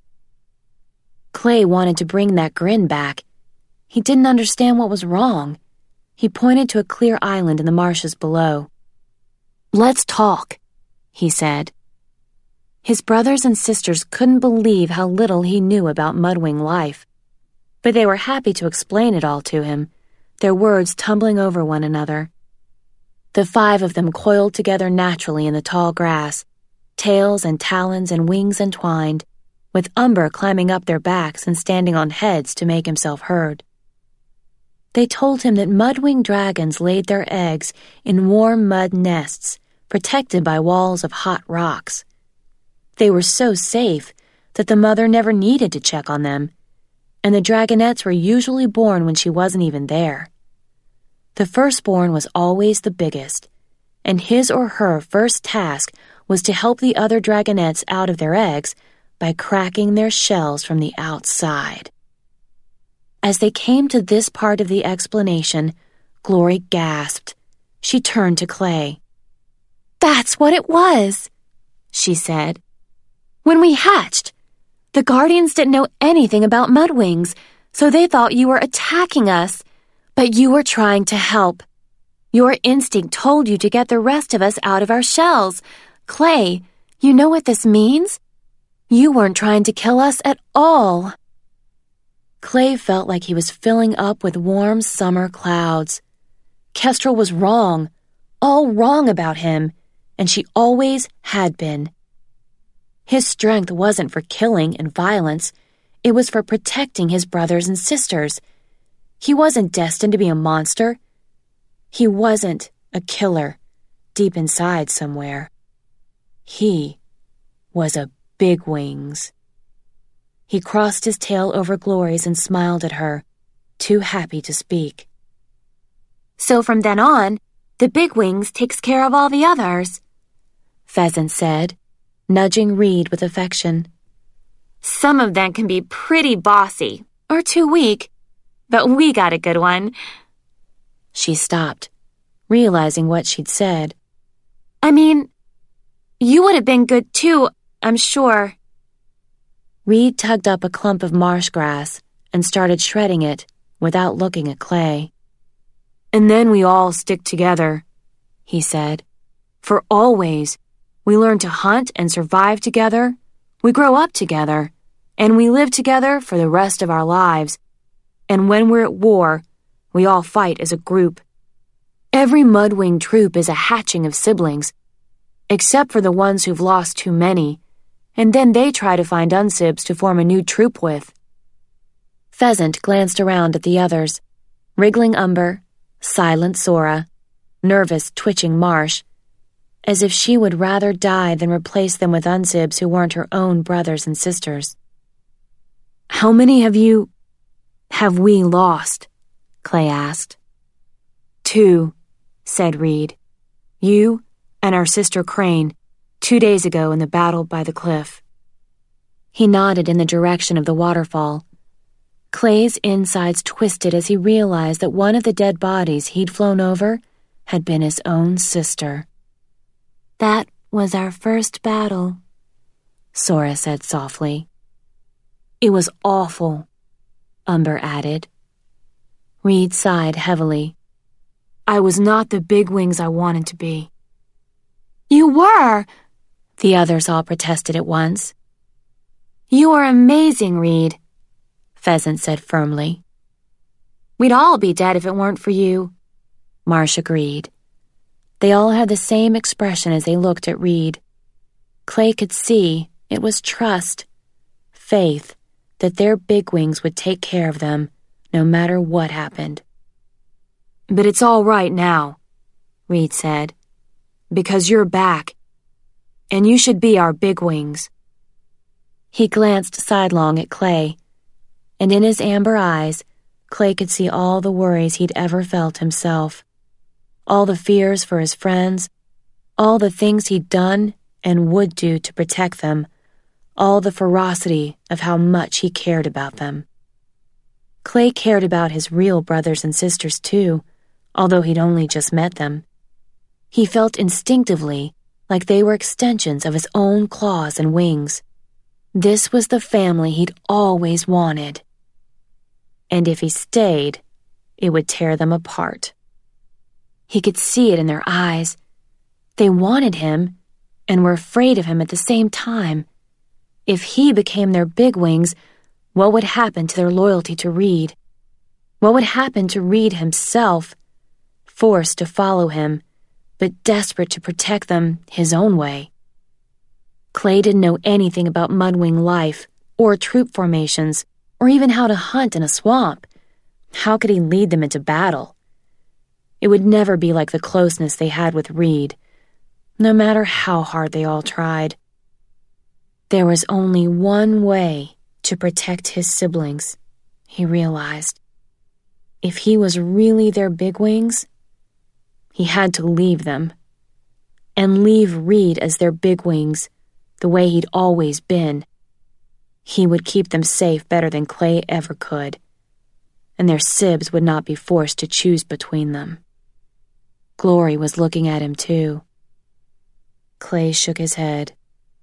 Clay wanted to bring that grin back. He didn't understand what was wrong. He pointed to a clear island in the marshes below. "Let's talk," he said. His brothers and sisters couldn't believe how little he knew about Mudwing life, but they were happy to explain it all to him, their words tumbling over one another. The 5 of them coiled together naturally in the tall grass, tails and talons and wings entwined, with Umber climbing up their backs and standing on heads to make himself heard. They told him that Mudwing dragons laid their eggs in warm mud nests, protected by walls of hot rocks. They were so safe that the mother never needed to check on them, and the dragonettes were usually born when she wasn't even there. The firstborn was always the biggest, and his or her first task was to help the other dragonettes out of their eggs by cracking their shells from the outside. As they came to this part of the explanation, Glory gasped. She turned to Clay. "That's what it was," she said. "When we hatched, the Guardians didn't know anything about Mudwings, so they thought you were attacking us, but you were trying to help. Your instinct told you to get the rest of us out of our shells. Clay, you know what this means? You weren't trying to kill us at all." Clay felt like he was filling up with warm summer clouds. Kestrel was wrong, all wrong about him, and she always had been. His strength wasn't for killing and violence. It was for protecting his brothers and sisters. He wasn't destined to be a monster. He wasn't a killer deep inside somewhere. He was a Bigwings. He crossed his tail over Glory's and smiled at her, too happy to speak. So from then on, the Bigwings takes care of all the others, Pheasant said, nudging Reed with affection. Some of them can be pretty bossy, or too weak, but we got a good one. She stopped, realizing what she'd said. I mean, you would have been good too, I'm sure. Reed tugged up a clump of marsh grass and started shredding it without looking at Clay. And then we all stick together, he said. For always. We learn to hunt and survive together. We grow up together. And we live together for the rest of our lives. And when we're at war, we all fight as a group. Every Mudwing troop is a hatching of siblings, except for the ones who've lost too many, and then they try to find unsibs to form a new troop with. Pheasant glanced around at the others, wriggling Umber, silent Sora, nervous, twitching Marsh, as if she would rather die than replace them with unsibs who weren't her own brothers and sisters. How many have we lost? Clay asked. 2, said Reed. You and our sister Crane, 2 days ago in the battle by the cliff. He nodded in the direction of the waterfall. Clay's insides twisted as he realized that one of the dead bodies he'd flown over had been his own sister. That was our first battle, Sora said softly. It was awful, Umber added. Reed sighed heavily. I was not the Bigwings I wanted to be. You were, the others all protested at once. You are amazing, Reed, Pheasant said firmly. We'd all be dead if it weren't for you, Marsh agreed. They all had the same expression as they looked at Reed. Clay could see it was trust, faith, that their Bigwings would take care of them, no matter what happened. But it's all right now, Reed said, because you're back, and you should be our Bigwings. He glanced sidelong at Clay, and in his amber eyes, Clay could see all the worries he'd ever felt himself, all the fears for his friends, all the things he'd done and would do to protect them, all the ferocity of how much he cared about them. Clay cared about his real brothers and sisters too, although he'd only just met them. He felt instinctively like they were extensions of his own claws and wings. This was the family he'd always wanted. And if he stayed, it would tear them apart. He could see it in their eyes. They wanted him and were afraid of him at the same time. If he became their Bigwings, what would happen to their loyalty to Reed? What would happen to Reed himself, forced to follow him, but desperate to protect them his own way? Clay didn't know anything about Mudwing life, or troop formations, or even how to hunt in a swamp. How could he lead them into battle? It would never be like the closeness they had with Reed, no matter how hard they all tried. There was only one way to protect his siblings, he realized. If he was really their Bigwings, he had to leave them, and leave Reed as their Bigwings, the way he'd always been. He would keep them safe better than Clay ever could, and their sibs would not be forced to choose between them. Glory was looking at him too. Clay shook his head.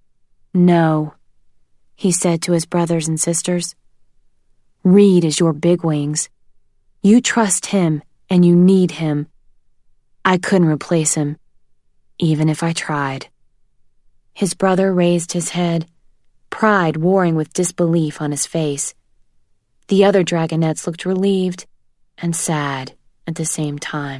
No, he said to his brothers and sisters. Reed is your Bigwings. You trust him, and you need him. I couldn't replace him, even if I tried. His brother raised his head, pride warring with disbelief on his face. The other dragonettes looked relieved and sad at the same time.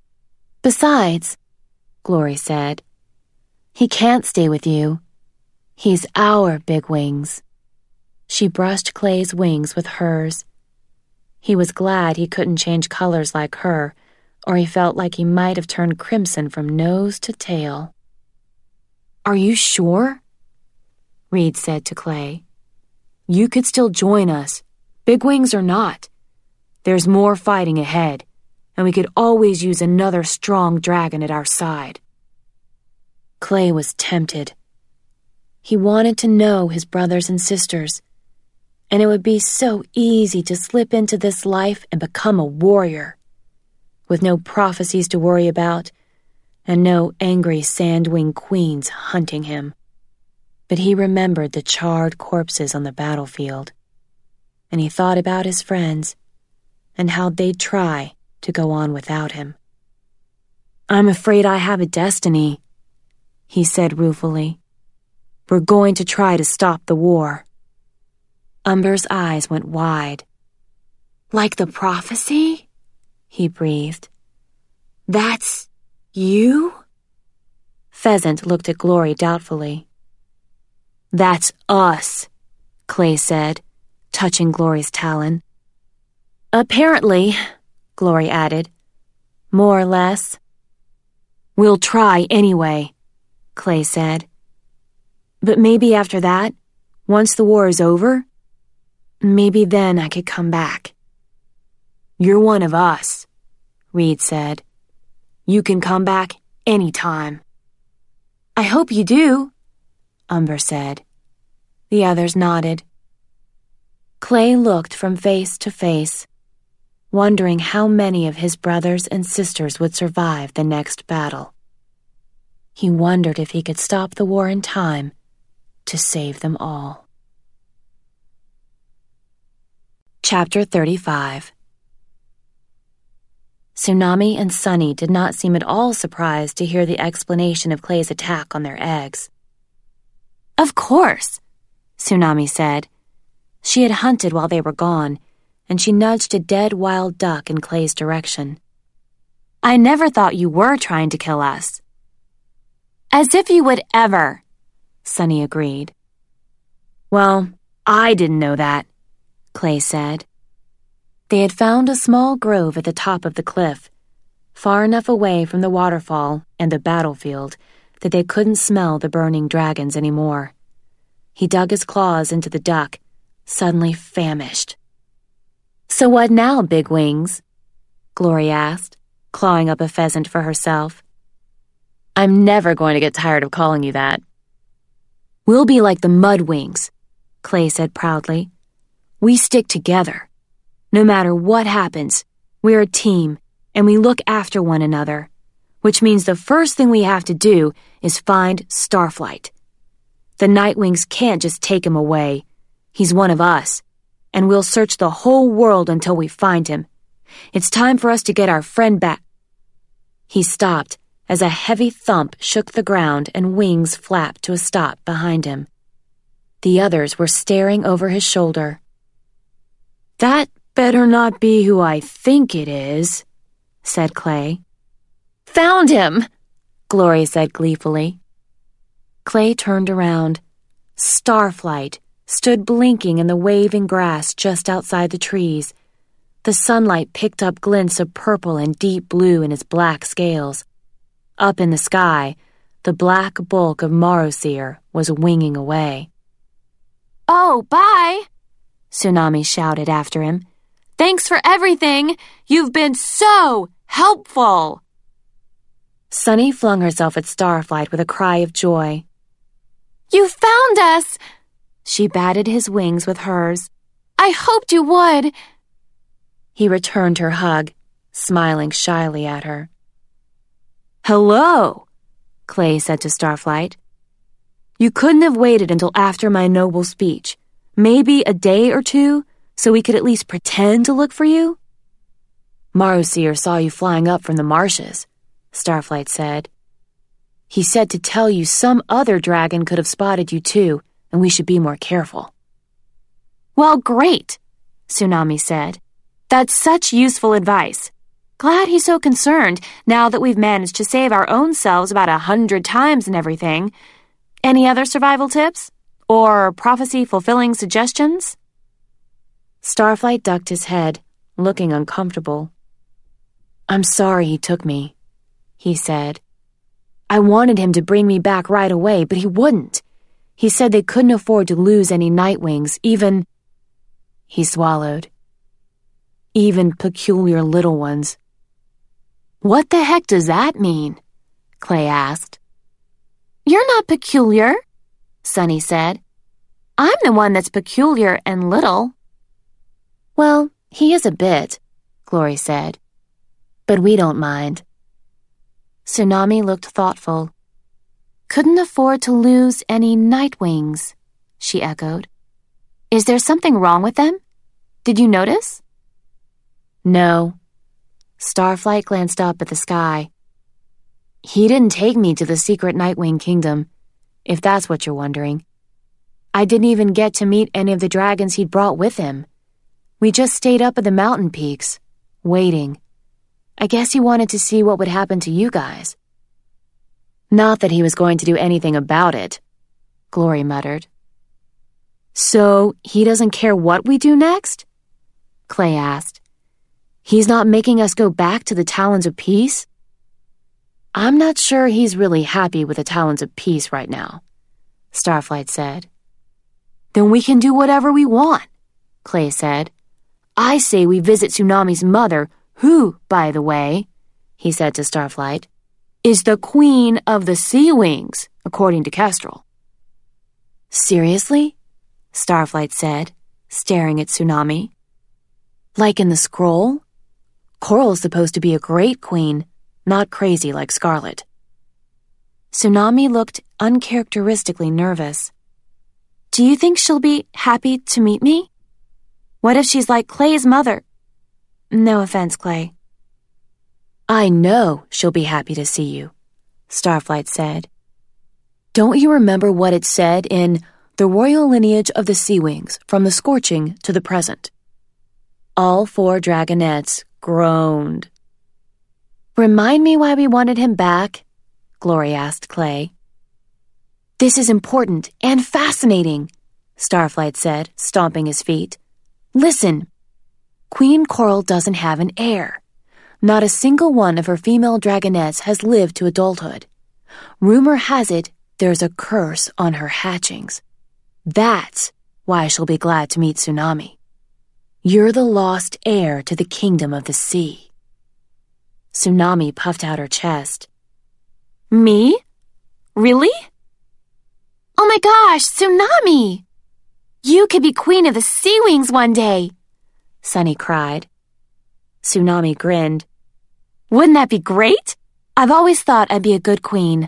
Besides, Glory said, he can't stay with you. He's our Big Wings. She brushed Clay's wings with hers. He was glad he couldn't change colors like her, or he felt like he might have turned crimson from nose to tail. "Are you sure?" Reed said to Clay. "You could still join us, Big Wings or not. There's more fighting ahead, and we could always use another strong dragon at our side." Clay was tempted. He wanted to know his brothers and sisters, and it would be so easy to slip into this life and become a warrior, with no prophecies to worry about, and no angry sand-wing queens hunting him. But he remembered the charred corpses on the battlefield, and he thought about his friends and how they'd try to go on without him. "I'm afraid I have a destiny," he said ruefully. "We're going to try to stop the war." Umber's eyes went wide. "Like the prophecy?" he breathed. "That's you?" Pheasant looked at Glory doubtfully. "That's us," Clay said, touching Glory's talon. "Apparently," Glory added. "More or less." "We'll try anyway," Clay said. "But maybe after that, once the war is over, maybe then I could come back." "You're one of us," Reed said. "You can come back any time." "I hope you do," Umber said. The others nodded. Clay looked from face to face, wondering how many of his brothers and sisters would survive the next battle. He wondered if he could stop the war in time to save them all. Chapter 35. Tsunami and Sunny did not seem at all surprised to hear the explanation of Clay's attack on their eggs. "Of course," Tsunami said. She had hunted while they were gone, and she nudged a dead wild duck in Clay's direction. "I never thought you were trying to kill us." "As if you would ever," Sunny agreed. "Well, I didn't know that," Clay said. They had found a small grove at the top of the cliff, far enough away from the waterfall and the battlefield that they couldn't smell the burning dragons anymore. He dug his claws into the duck, suddenly famished. "So what now, Big Wings?" Glory asked, clawing up a pheasant for herself. "I'm never going to get tired of calling you that." "We'll be like the Mudwings," Clay said proudly. "We stick together. No matter what happens, we're a team, and we look after one another, which means the first thing we have to do is find Starflight. The Nightwings can't just take him away. He's one of us, and we'll search the whole world until we find him. It's time for us to get our friend back." He stopped as a heavy thump shook the ground and wings flapped to a stop behind him. The others were staring over his shoulder. "That better not be who I think it is," said Clay. "Found him!" Glory said gleefully. Clay turned around. Starflight stood blinking in the waving grass just outside the trees. The sunlight picked up glints of purple and deep blue in his black scales. Up in the sky, the black bulk of Marrowseer was winging away. "Oh, bye!" Tsunami shouted after him. "Thanks for everything! You've been so helpful!" Sunny flung herself at Starflight with a cry of joy. "You found us!" She batted his wings with hers. "I hoped you would!" He returned her hug, smiling shyly at her. "Hello," Clay said to Starflight. "You couldn't have waited until after my noble speech. Maybe a day or two, so we could at least pretend to look for you?" "Marrowseer saw you flying up from the marshes," Starflight said. "He said to tell you some other dragon could have spotted you too, and we should be more careful." "Well, great," Tsunami said. "That's such useful advice. Glad he's so concerned now that we've managed to save our own selves about 100 times and everything. Any other survival tips? Or prophecy-fulfilling suggestions? Starflight ducked his head, looking uncomfortable. "I'm sorry he took me," he said. "I wanted him to bring me back right away, but he wouldn't. He said they couldn't afford to lose any Nightwings, even—" He swallowed. "Even peculiar little ones." "What the heck does that mean?" Clay asked. "You're not peculiar," Sunny said. "I'm the one that's peculiar and little." "Well, he is a bit," Glory said. "But we don't mind." Tsunami looked thoughtful. "Couldn't afford to lose any Nightwings," she echoed. "Is there something wrong with them? Did you notice?" "No." Starflight glanced up at the sky. "He didn't take me to the secret Nightwing Kingdom, if that's what you're wondering. I didn't even get to meet any of the dragons he'd brought with him. We just stayed up at the mountain peaks, waiting. I guess he wanted to see what would happen to you guys." "Not that he was going to do anything about it," Glory muttered. "So he doesn't care what we do next?" Clay asked. "He's not making us go back to the Talons of Peace?" "I'm not sure he's really happy with the Talons of Peace right now," Starflight said. "Then we can do whatever we want," Clay said. "I say we visit Tsunami's mother, who, by the way," he said to Starflight, "is the Queen of the Sea Wings, according to Kestrel." "Seriously?" Starflight said, staring at Tsunami. "Like in the scroll? Coral's supposed to be a great queen, not crazy like Scarlet." Tsunami looked uncharacteristically nervous. "Do you think she'll be happy to meet me? What if she's like Clay's mother?" "No offense, Clay." "I know she'll be happy to see you," Starflight said. "Don't you remember what it said in The Royal Lineage of the Sea Wings from the Scorching to the Present?" All 4 dragonettes groaned. "Remind me why we wanted him back?" Glory asked Clay. "This is important and fascinating," Starflight said, stomping his feet. "Listen. Queen Coral doesn't have an heir. Not a single one of her female dragonettes has lived to adulthood. Rumor has it there's a curse on her hatchings. That's why she'll be glad to meet Tsunami. You're the lost heir to the kingdom of the sea." Tsunami puffed out her chest. "Me? Really? Oh my gosh, Tsunami! You could be queen of the Sea Wings one day," Sunny cried. Tsunami grinned. "Wouldn't that be great? I've always thought I'd be a good queen."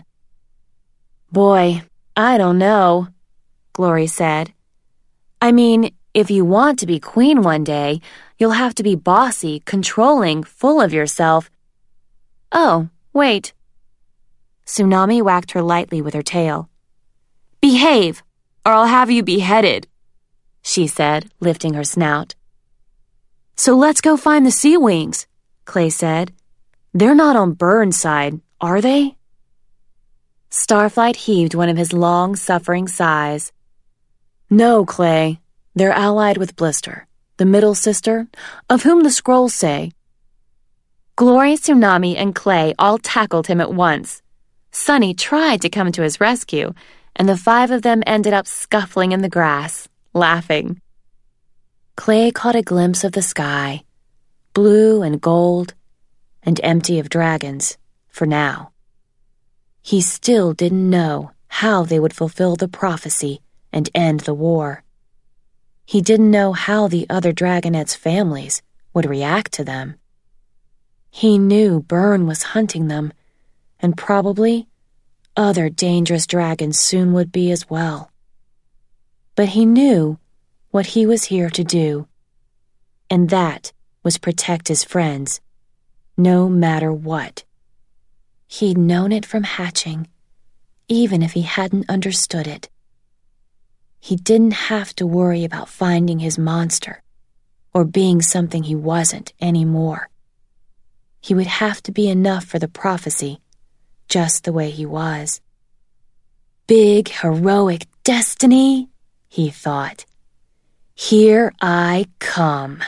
"Boy, I don't know," Glory said. "I mean, if you want to be queen one day, you'll have to be bossy, controlling, full of yourself." "Oh, wait." Tsunami whacked her lightly with her tail. "Behave, or I'll have you beheaded," she said, lifting her snout. "So let's go find the Sea Wings," Clay said. "They're not on Burnside, are they?" Starflight heaved one of his long, suffering sighs. "No, Clay. They're allied with Blister, the middle sister, of whom the scrolls say." Glory, Tsunami, and Clay all tackled him at once. Sunny tried to come to his rescue, and the 5 of them ended up scuffling in the grass, laughing. Clay caught a glimpse of the sky, blue and gold, and empty of dragons, for now. He still didn't know how they would fulfill the prophecy and end the war. He didn't know how the other dragonets' families would react to them. He knew Burn was hunting them, and probably other dangerous dragons soon would be as well. But he knew what he was here to do, and that was protect his friends, no matter what. He'd known it from hatching, even if he hadn't understood it. He didn't have to worry about finding his monster, or being something he wasn't anymore. He would have to be enough for the prophecy, just the way he was. big, heroic destiny, he thought. Here I come.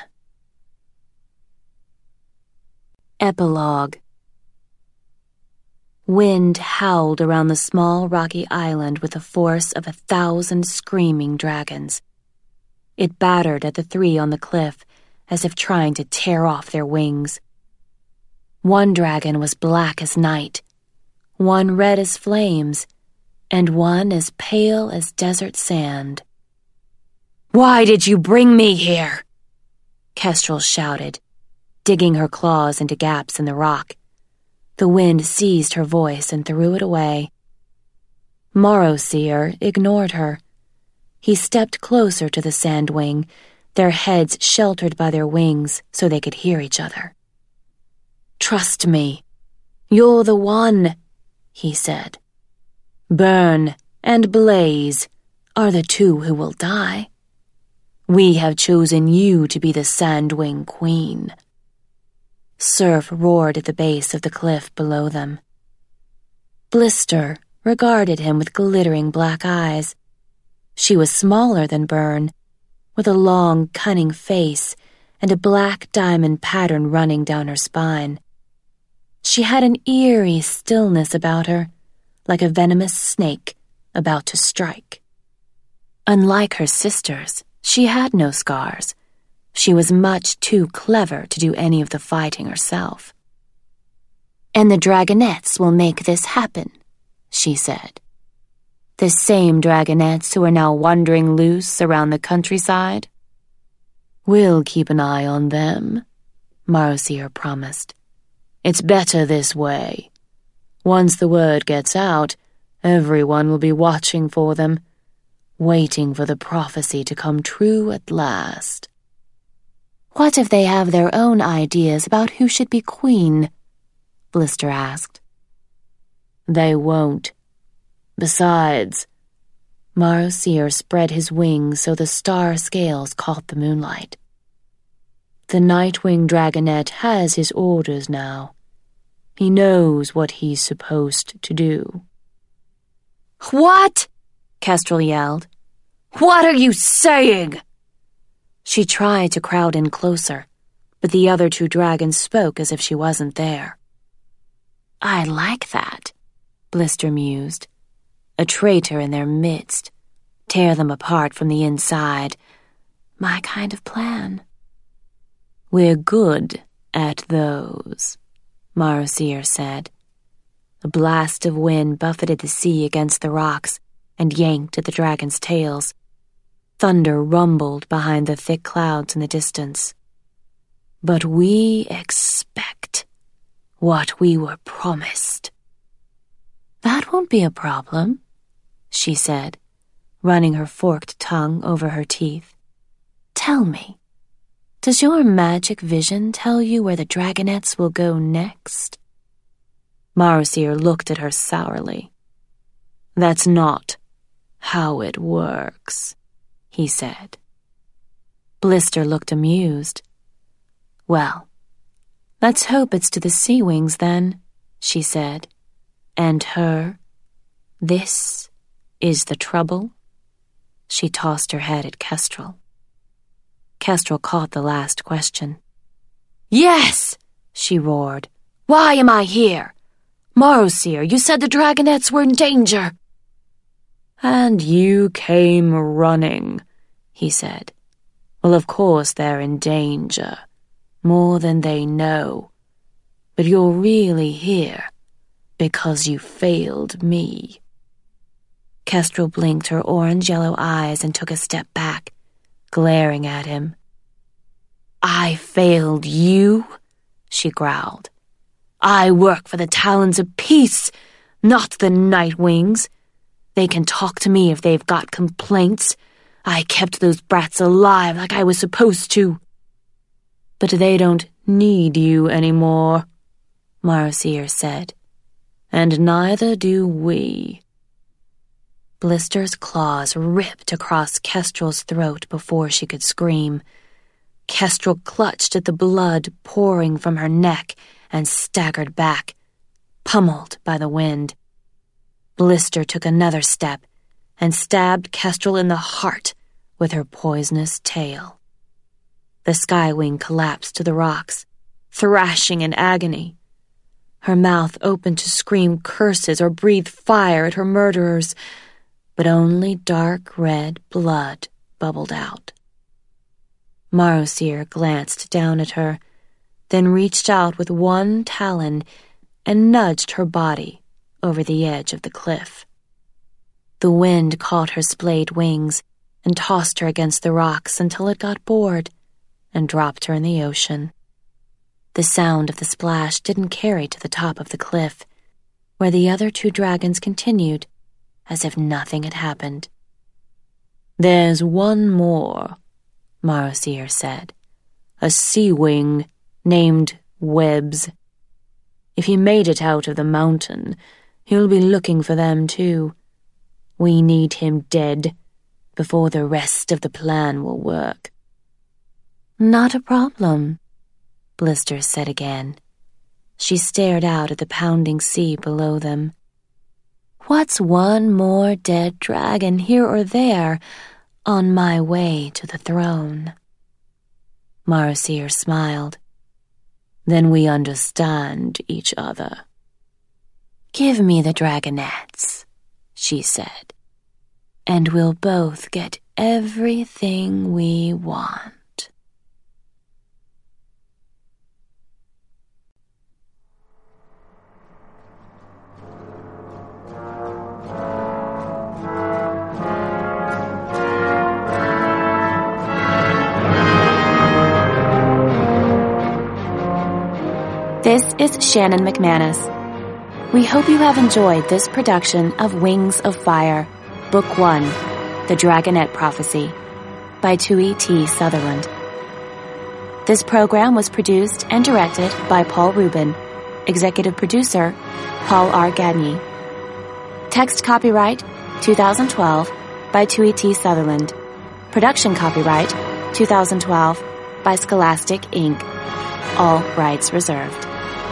Epilogue. Wind howled around the small rocky island with the force of 1,000 screaming dragons. It battered at the three on the cliff as if trying to tear off their wings. One dragon was black as night, one red as flames, and one as pale as desert sand. "Why did you bring me here?" Kestrel shouted, digging her claws into gaps in the rock. The wind seized her voice and threw it away. Morrowseer ignored her. He stepped closer to the sandwing, their heads sheltered by their wings so they could hear each other. "Trust me. You're the one," he said. "Burn and Blaze are the two who will die. We have chosen you to be the Sandwing Queen." Surf roared at the base of the cliff below them. Blister regarded him with glittering black eyes. She was smaller than Burn, with a long, cunning face and a black diamond pattern running down her spine. She had an eerie stillness about her, like a venomous snake about to strike. Unlike her sisters, she had no scars. She was much too clever to do any of the fighting herself. "And the dragonettes will make this happen," she said. "The same dragonettes who are now wandering loose around the countryside?" "We'll keep an eye on them," Morrowseer promised. "It's better this way. Once the word gets out, everyone will be watching for them, waiting for the prophecy to come true at last." "What if they have their own ideas about who should be queen?" Blister asked. "They won't. Besides," Morrowseer spread his wings so the star scales caught the moonlight. "The Nightwing Dragonette has his orders now. He knows what he's supposed to do." "What?" Kestrel yelled. "What are you saying?" She tried to crowd in closer, but the other two dragons spoke as if she wasn't there. "I like that," Blister mused. "A traitor in their midst. Tear them apart from the inside. My kind of plan." "We're good at those," Morrowseer said. A blast of wind buffeted the sea against the rocks and yanked at the dragons' tails. Thunder rumbled behind the thick clouds in the distance. "But we expect what we were promised." "That won't be a problem," she said, running her forked tongue over her teeth. "Tell me, does your magic vision tell you where the dragonettes will go next?" Morrowseer looked at her sourly. "That's not how it works," he said. Blister looked amused. "Well, let's hope it's to the Sea Wings then," she said. "And her? This is the trouble?" She tossed her head at Kestrel. Kestrel caught the last question. "Yes!" she roared. "Why am I here? Morrowseer, you said the dragonettes were in danger." "And you came running," he said. "Well, of course they're in danger, more than they know. But you're really here because you failed me." Kestrel blinked her orange-yellow eyes and took a step back, glaring at him. "I failed you?" she growled. "I work for the Talons of Peace, not the Nightwings. They can talk to me if they've got complaints. I kept those brats alive like I was supposed to." "But they don't need you anymore," Morrowseer said. "And neither do we." Blister's claws ripped across Kestrel's throat before she could scream. Kestrel clutched at the blood pouring from her neck and staggered back, pummeled by the wind. Blister took another step and stabbed Kestrel in the heart with her poisonous tail. The Skywing collapsed to the rocks, thrashing in agony. Her mouth opened to scream curses or breathe fire at her murderers, but only dark red blood bubbled out. Marocier glanced down at her, then reached out with one talon and nudged her body over the edge of the cliff. The wind caught her splayed wings and tossed her against the rocks until it got bored and dropped her in the ocean. The sound of the splash didn't carry to the top of the cliff, where the other two dragons continued, as if nothing had happened. "There's one more," Marocier said. "A sea-wing named Webs. If he made it out of the mountain, he'll be looking for them too. We need him dead before the rest of the plan will work." "Not a problem," Blister said again. She stared out at the pounding sea below them. "What's one more dead dragon here or there on my way to the throne?" Marocier smiled. "Then we understand each other." "Give me the dragonettes," she said, "and we'll both get everything we want." This is Shannon McManus. We hope you have enjoyed this production of Wings of Fire, Book 1, The Dragonette Prophecy, by Tui T. Sutherland. This program was produced and directed by Paul Rubin, executive producer Paul R. Gagny. Text copyright 2012 by Tui T. Sutherland. Production copyright 2012 by Scholastic Inc. All rights reserved.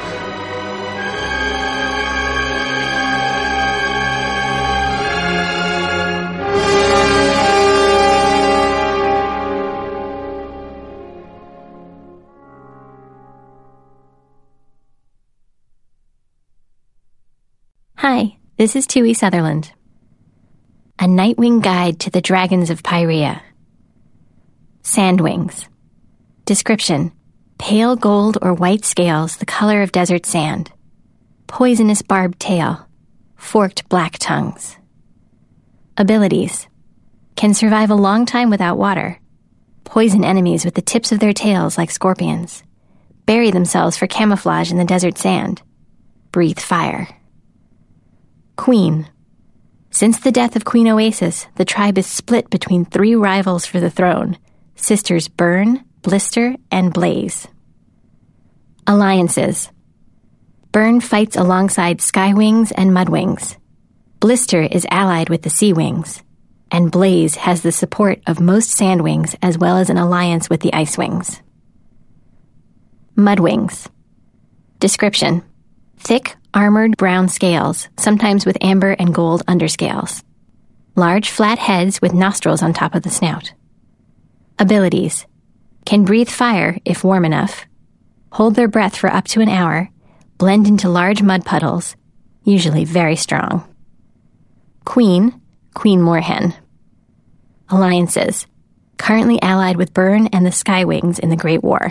Hi, this is Tui Sutherland. A Nightwing Guide to the Dragons of Pyrea. Sandwings. Description: pale gold or white scales, the color of desert sand. Poisonous barbed tail. Forked black tongues. Abilities: can survive a long time without water. Poison enemies with the tips of their tails like scorpions. Bury themselves for camouflage in the desert sand. Breathe fire. Queen. Since the death of Queen Oasis, the tribe is split between 3 rivals for the throne: sisters Burn, Blister, and Blaze. Alliances. Burn fights alongside Skywings and Mudwings. Blister is allied with the Seawings, and Blaze has the support of most Sandwings as well as an alliance with the Icewings. Mudwings. Description: thick, armored brown scales, sometimes with amber and gold underscales. Large, flat heads with nostrils on top of the snout. Abilities: can breathe fire if warm enough, hold their breath for up to an hour, blend into large mud puddles, usually very strong. Queen, Queen Moorhen. Alliances: currently allied with Burn and the Skywings in the Great War.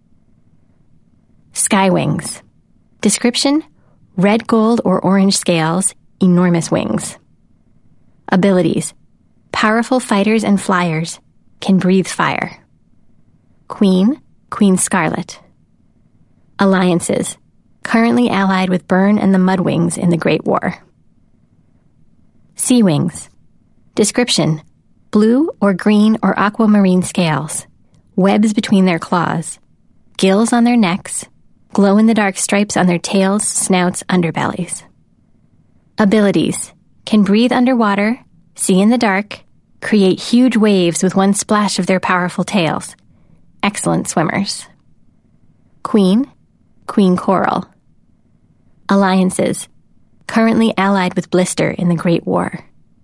Skywings. Description: red, gold, or orange scales, enormous wings. Abilities: powerful fighters and flyers, can breathe fire. Queen, Queen Scarlet. Alliances: currently allied with Burn and the Mudwings in the Great War. Seawings. Description: blue or green or aquamarine scales, webs between their claws, gills on their necks, glow-in-the-dark stripes on their tails, snouts, underbellies. Abilities: can breathe underwater, see in the dark, create huge waves with one splash of their powerful tails. Excellent swimmers. Queen, Queen Coral. Alliances: currently allied with Blister in the Great War.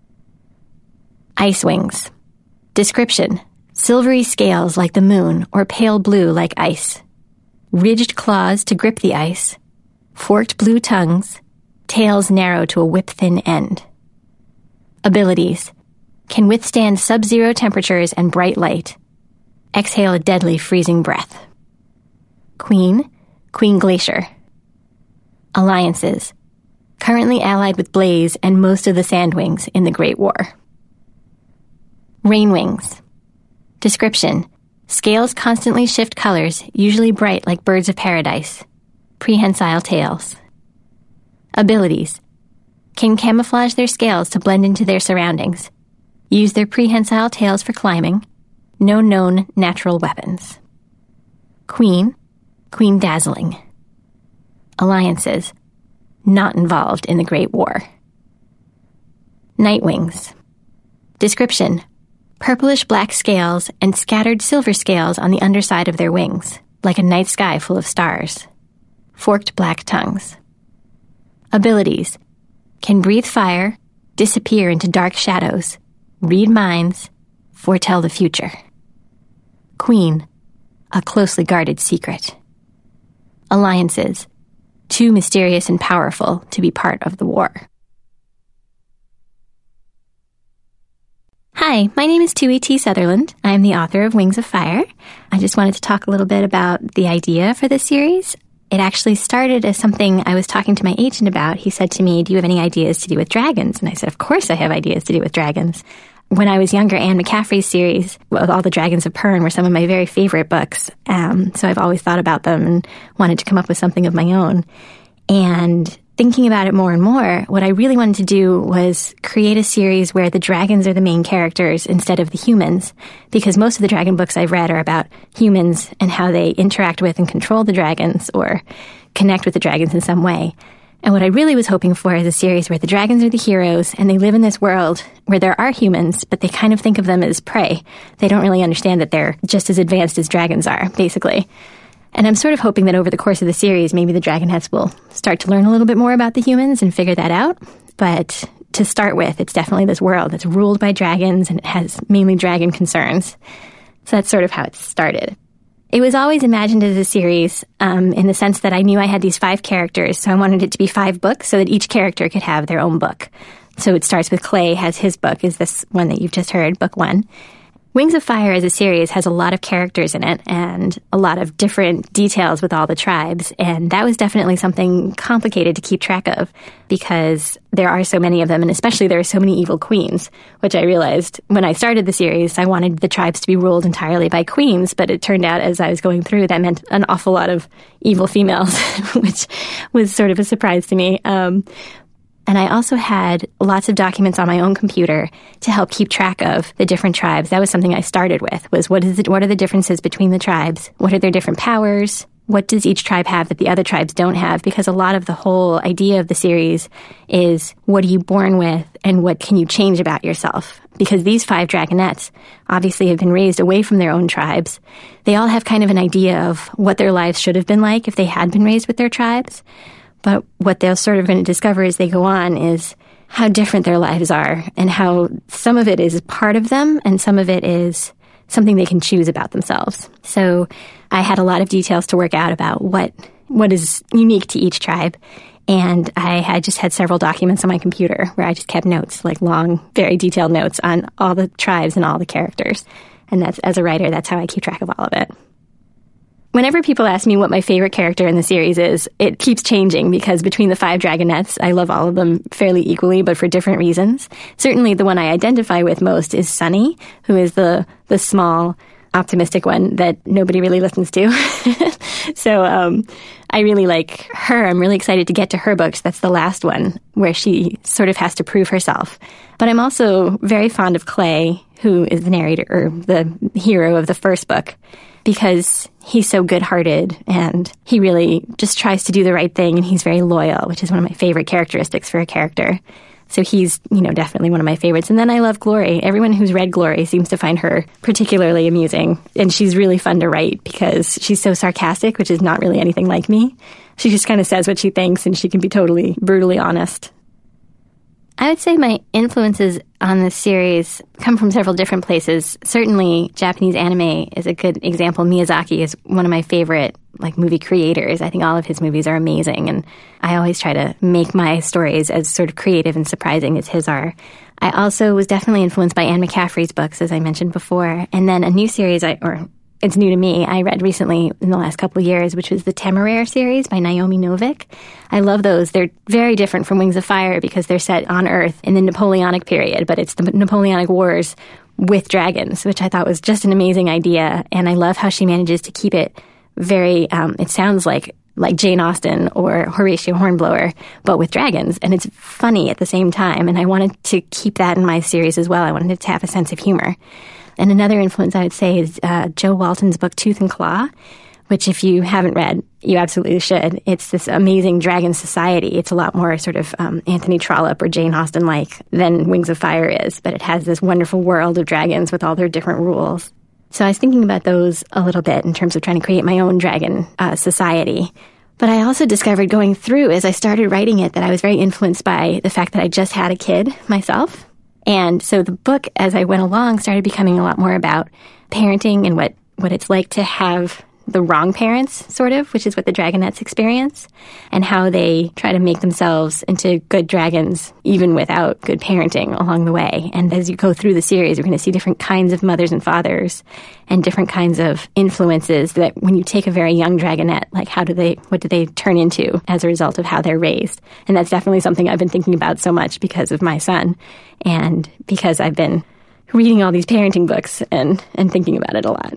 Ice wings. Description: silvery scales like the moon or pale blue like ice. Ridged claws to grip the ice. Forked blue tongues. Tails narrow to a whip-thin end. Abilities: can withstand sub-zero temperatures and bright light. Exhale a deadly freezing breath. Queen Glacier. Alliances: currently allied with Blaze and most of the Sandwings in the Great War. Rainwings. Description: scales constantly shift colors, usually bright like birds of paradise. Prehensile tails. Abilities: can camouflage their scales to blend into their surroundings. Use their prehensile tails for climbing. No known natural weapons. Queen Dazzling. Alliances: not involved in the Great War. Nightwings. Description: purplish-black scales and scattered silver scales on the underside of their wings, like a night sky full of stars. Forked black tongues. Abilities: can breathe fire, disappear into dark shadows, read minds, foretell the future. Queen, a closely guarded secret. Alliances: too mysterious and powerful to be part of the war. Hi, my name is Tui T. Sutherland. I am the author of Wings of Fire. I just wanted to talk a little bit about the idea for this series. It actually started as something I was talking to my agent about. He said to me, "Do you have any ideas to do with dragons?" And I said, "Of course I have ideas to do with dragons." When I was younger, Anne McCaffrey's series, All the Dragons of Pern, were some of my very favorite books. So I've always thought about them and wanted to come up with something of my own. And thinking about it more and more, what I really wanted to do was create a series where the dragons are the main characters instead of the humans, because most of the dragon books I've read are about humans and how they interact with and control the dragons or connect with the dragons in some way. And what I really was hoping for is a series where the dragons are the heroes and they live in this world where there are humans, but they kind of think of them as prey. They don't really understand that they're just as advanced as dragons are, basically. And I'm sort of hoping that over the course of the series, maybe the Dragonettes will start to learn a little bit more about the humans and figure that out. But to start with, it's definitely this world that's ruled by dragons and it has mainly dragon concerns. So that's sort of how it started. It was always imagined as a series in the sense that I knew I had these 5 characters, so I wanted it to be 5 books so that each character could have their own book. So it starts with Clay has his book, is this one that you've just heard, book 1. Wings of Fire as a series has a lot of characters in it and a lot of different details with all the tribes, and that was definitely something complicated to keep track of because there are so many of them, and especially there are so many evil queens, which I realized when I started the series, I wanted the tribes to be ruled entirely by queens, but it turned out as I was going through, that meant an awful lot of evil females, which was sort of a surprise to me. And I also had lots of documents on my own computer to help keep track of the different tribes. That was something I started with, was what are the differences between the tribes? What are their different powers? What does each tribe have that the other tribes don't have? Because a lot of the whole idea of the series is what are you born with and what can you change about yourself? Because these 5 dragonettes obviously have been raised away from their own tribes. They all have kind of an idea of what their lives should have been like if they had been raised with their tribes. But what they're sort of going to discover as they go on is how different their lives are and how some of it is part of them and some of it is something they can choose about themselves. So I had a lot of details to work out about what is unique to each tribe. And I had several documents on my computer where I just kept notes, like long, very detailed notes on all the tribes and all the characters. And that's, as a writer, that's how I keep track of all of it. Whenever people ask me what my favorite character in the series is, it keeps changing because between the 5 dragonettes, I love all of them fairly equally, but for different reasons. Certainly the one I identify with most is Sunny, who is the small, optimistic one that nobody really listens to. So I really like her. I'm really excited to get to her books. That's the last one where she sort of has to prove herself. But I'm also very fond of Clay, who is the narrator, or the hero of the first book, because he's so good-hearted and he really just tries to do the right thing and he's very loyal, which is one of my favorite characteristics for a character. So he's, definitely one of my favorites. And then I love Glory. Everyone who's read Glory seems to find her particularly amusing. And she's really fun to write because she's so sarcastic, which is not really anything like me. She just kind of says what she thinks, and she can be totally brutally honest. I would say my influences on this series come from several different places. Certainly, Japanese anime is a good example. Miyazaki is one of my favorite movie creators. I think all of his movies are amazing, and I always try to make my stories as sort of creative and surprising as his are. I also was definitely influenced by Anne McCaffrey's books, as I mentioned before, and then a new series it's new to me, I read recently in the last couple of years, which was the Temeraire series by Naomi Novik. I love those. They're very different from Wings of Fire because they're set on Earth in the Napoleonic period, but it's the Napoleonic Wars with dragons, which I thought was just an amazing idea. And I love how she manages to keep it very, it sounds like Jane Austen or Horatio Hornblower, but with dragons. And it's funny at the same time. And I wanted to keep that in my series as well. I wanted it to have a sense of humor. And another influence I would say is Joe Walton's book Tooth and Claw, which if you haven't read, you absolutely should. It's this amazing dragon society. It's a lot more sort of Anthony Trollope or Jane Austen-like than Wings of Fire is, but it has this wonderful world of dragons with all their different rules. So I was thinking about those a little bit in terms of trying to create my own dragon society. But I also discovered going through, as I started writing it, that I was very influenced by the fact that I just had a kid myself. And so the book, as I went along, started becoming a lot more about parenting and what it's like to have the wrong parents, sort of, which is what the Dragonettes experience, and how they try to make themselves into good dragons, even without good parenting along the way. And as you go through the series, you're going to see different kinds of mothers and fathers and different kinds of influences that when you take a very young Dragonette, what do they turn into as a result of how they're raised? And that's definitely something I've been thinking about so much because of my son and because I've been reading all these parenting books and thinking about it a lot.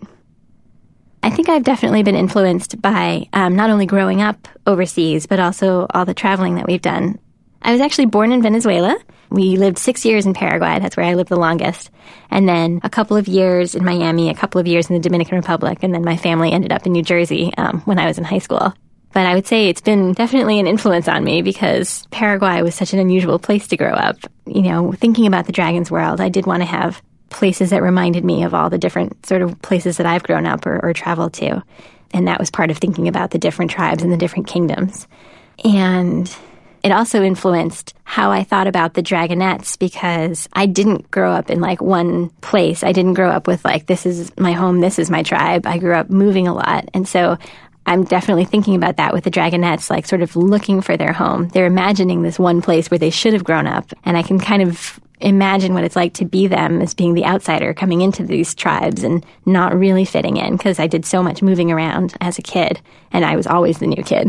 I think I've definitely been influenced by not only growing up overseas, but also all the traveling that we've done. I was actually born in Venezuela. We lived 6 years in Paraguay. That's where I lived the longest. And then a couple of years in Miami, a couple of years in the Dominican Republic, and then my family ended up in New Jersey when I was in high school. But I would say it's been definitely an influence on me because Paraguay was such an unusual place to grow up. Thinking about the Dragon's World, I did want to have places that reminded me of all the different sort of places that I've grown up or traveled to. And that was part of thinking about the different tribes and the different kingdoms. And it also influenced how I thought about the Dragonettes because I didn't grow up in one place. I didn't grow up with this is my home, this is my tribe. I grew up moving a lot. And so I'm definitely thinking about that with the Dragonettes, sort of looking for their home. They're imagining this one place where they should have grown up. And I can kind of imagine what it's like to be them as being the outsider coming into these tribes and not really fitting in because I did so much moving around as a kid and I was always the new kid,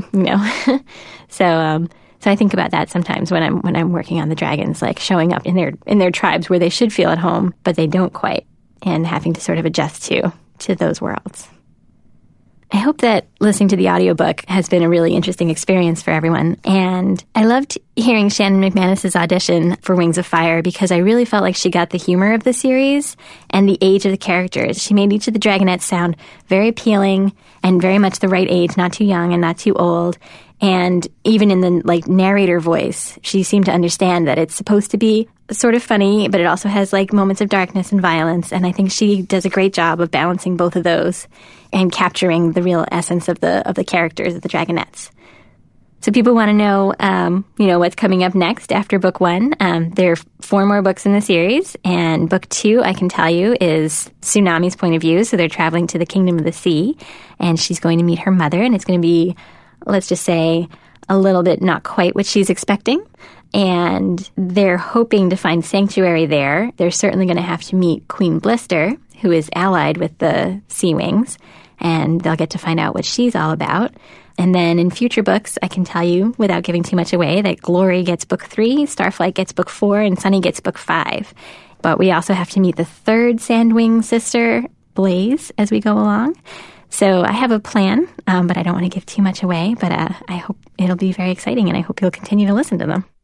So I think about that sometimes when I'm working on the dragons, showing up in their tribes where they should feel at home, but they don't quite, and having to sort of adjust to those worlds. I hope that listening to the audiobook has been a really interesting experience for everyone. And I loved hearing Shannon McManus's audition for Wings of Fire because I really felt like she got the humor of the series and the age of the characters. She made each of the Dragonettes sound very appealing and very much the right age, not too young and not too old. And even in the narrator voice, she seemed to understand that it's supposed to be sort of funny, but it also has moments of darkness and violence. And I think she does a great job of balancing both of those and capturing the real essence of the characters of the Dragonettes. So people want to know, what's coming up next after book 1. There are 4 more books in the series, and book 2, I can tell you, is Tsunami's point of view. So they're traveling to the Kingdom of the Sea, and she's going to meet her mother, and it's going to be, let's just say, a little bit not quite what she's expecting. And they're hoping to find sanctuary there. They're certainly going to have to meet Queen Blister, who is allied with the Sea Wings, and they'll get to find out what she's all about. And then in future books, I can tell you, without giving too much away, that Glory gets book 3, Starflight gets book 4, and Sunny gets book 5. But we also have to meet the 3rd Sandwing sister, Blaze, as we go along. So I have a plan, but I don't want to give too much away. But I hope it'll be very exciting, and I hope you'll continue to listen to them.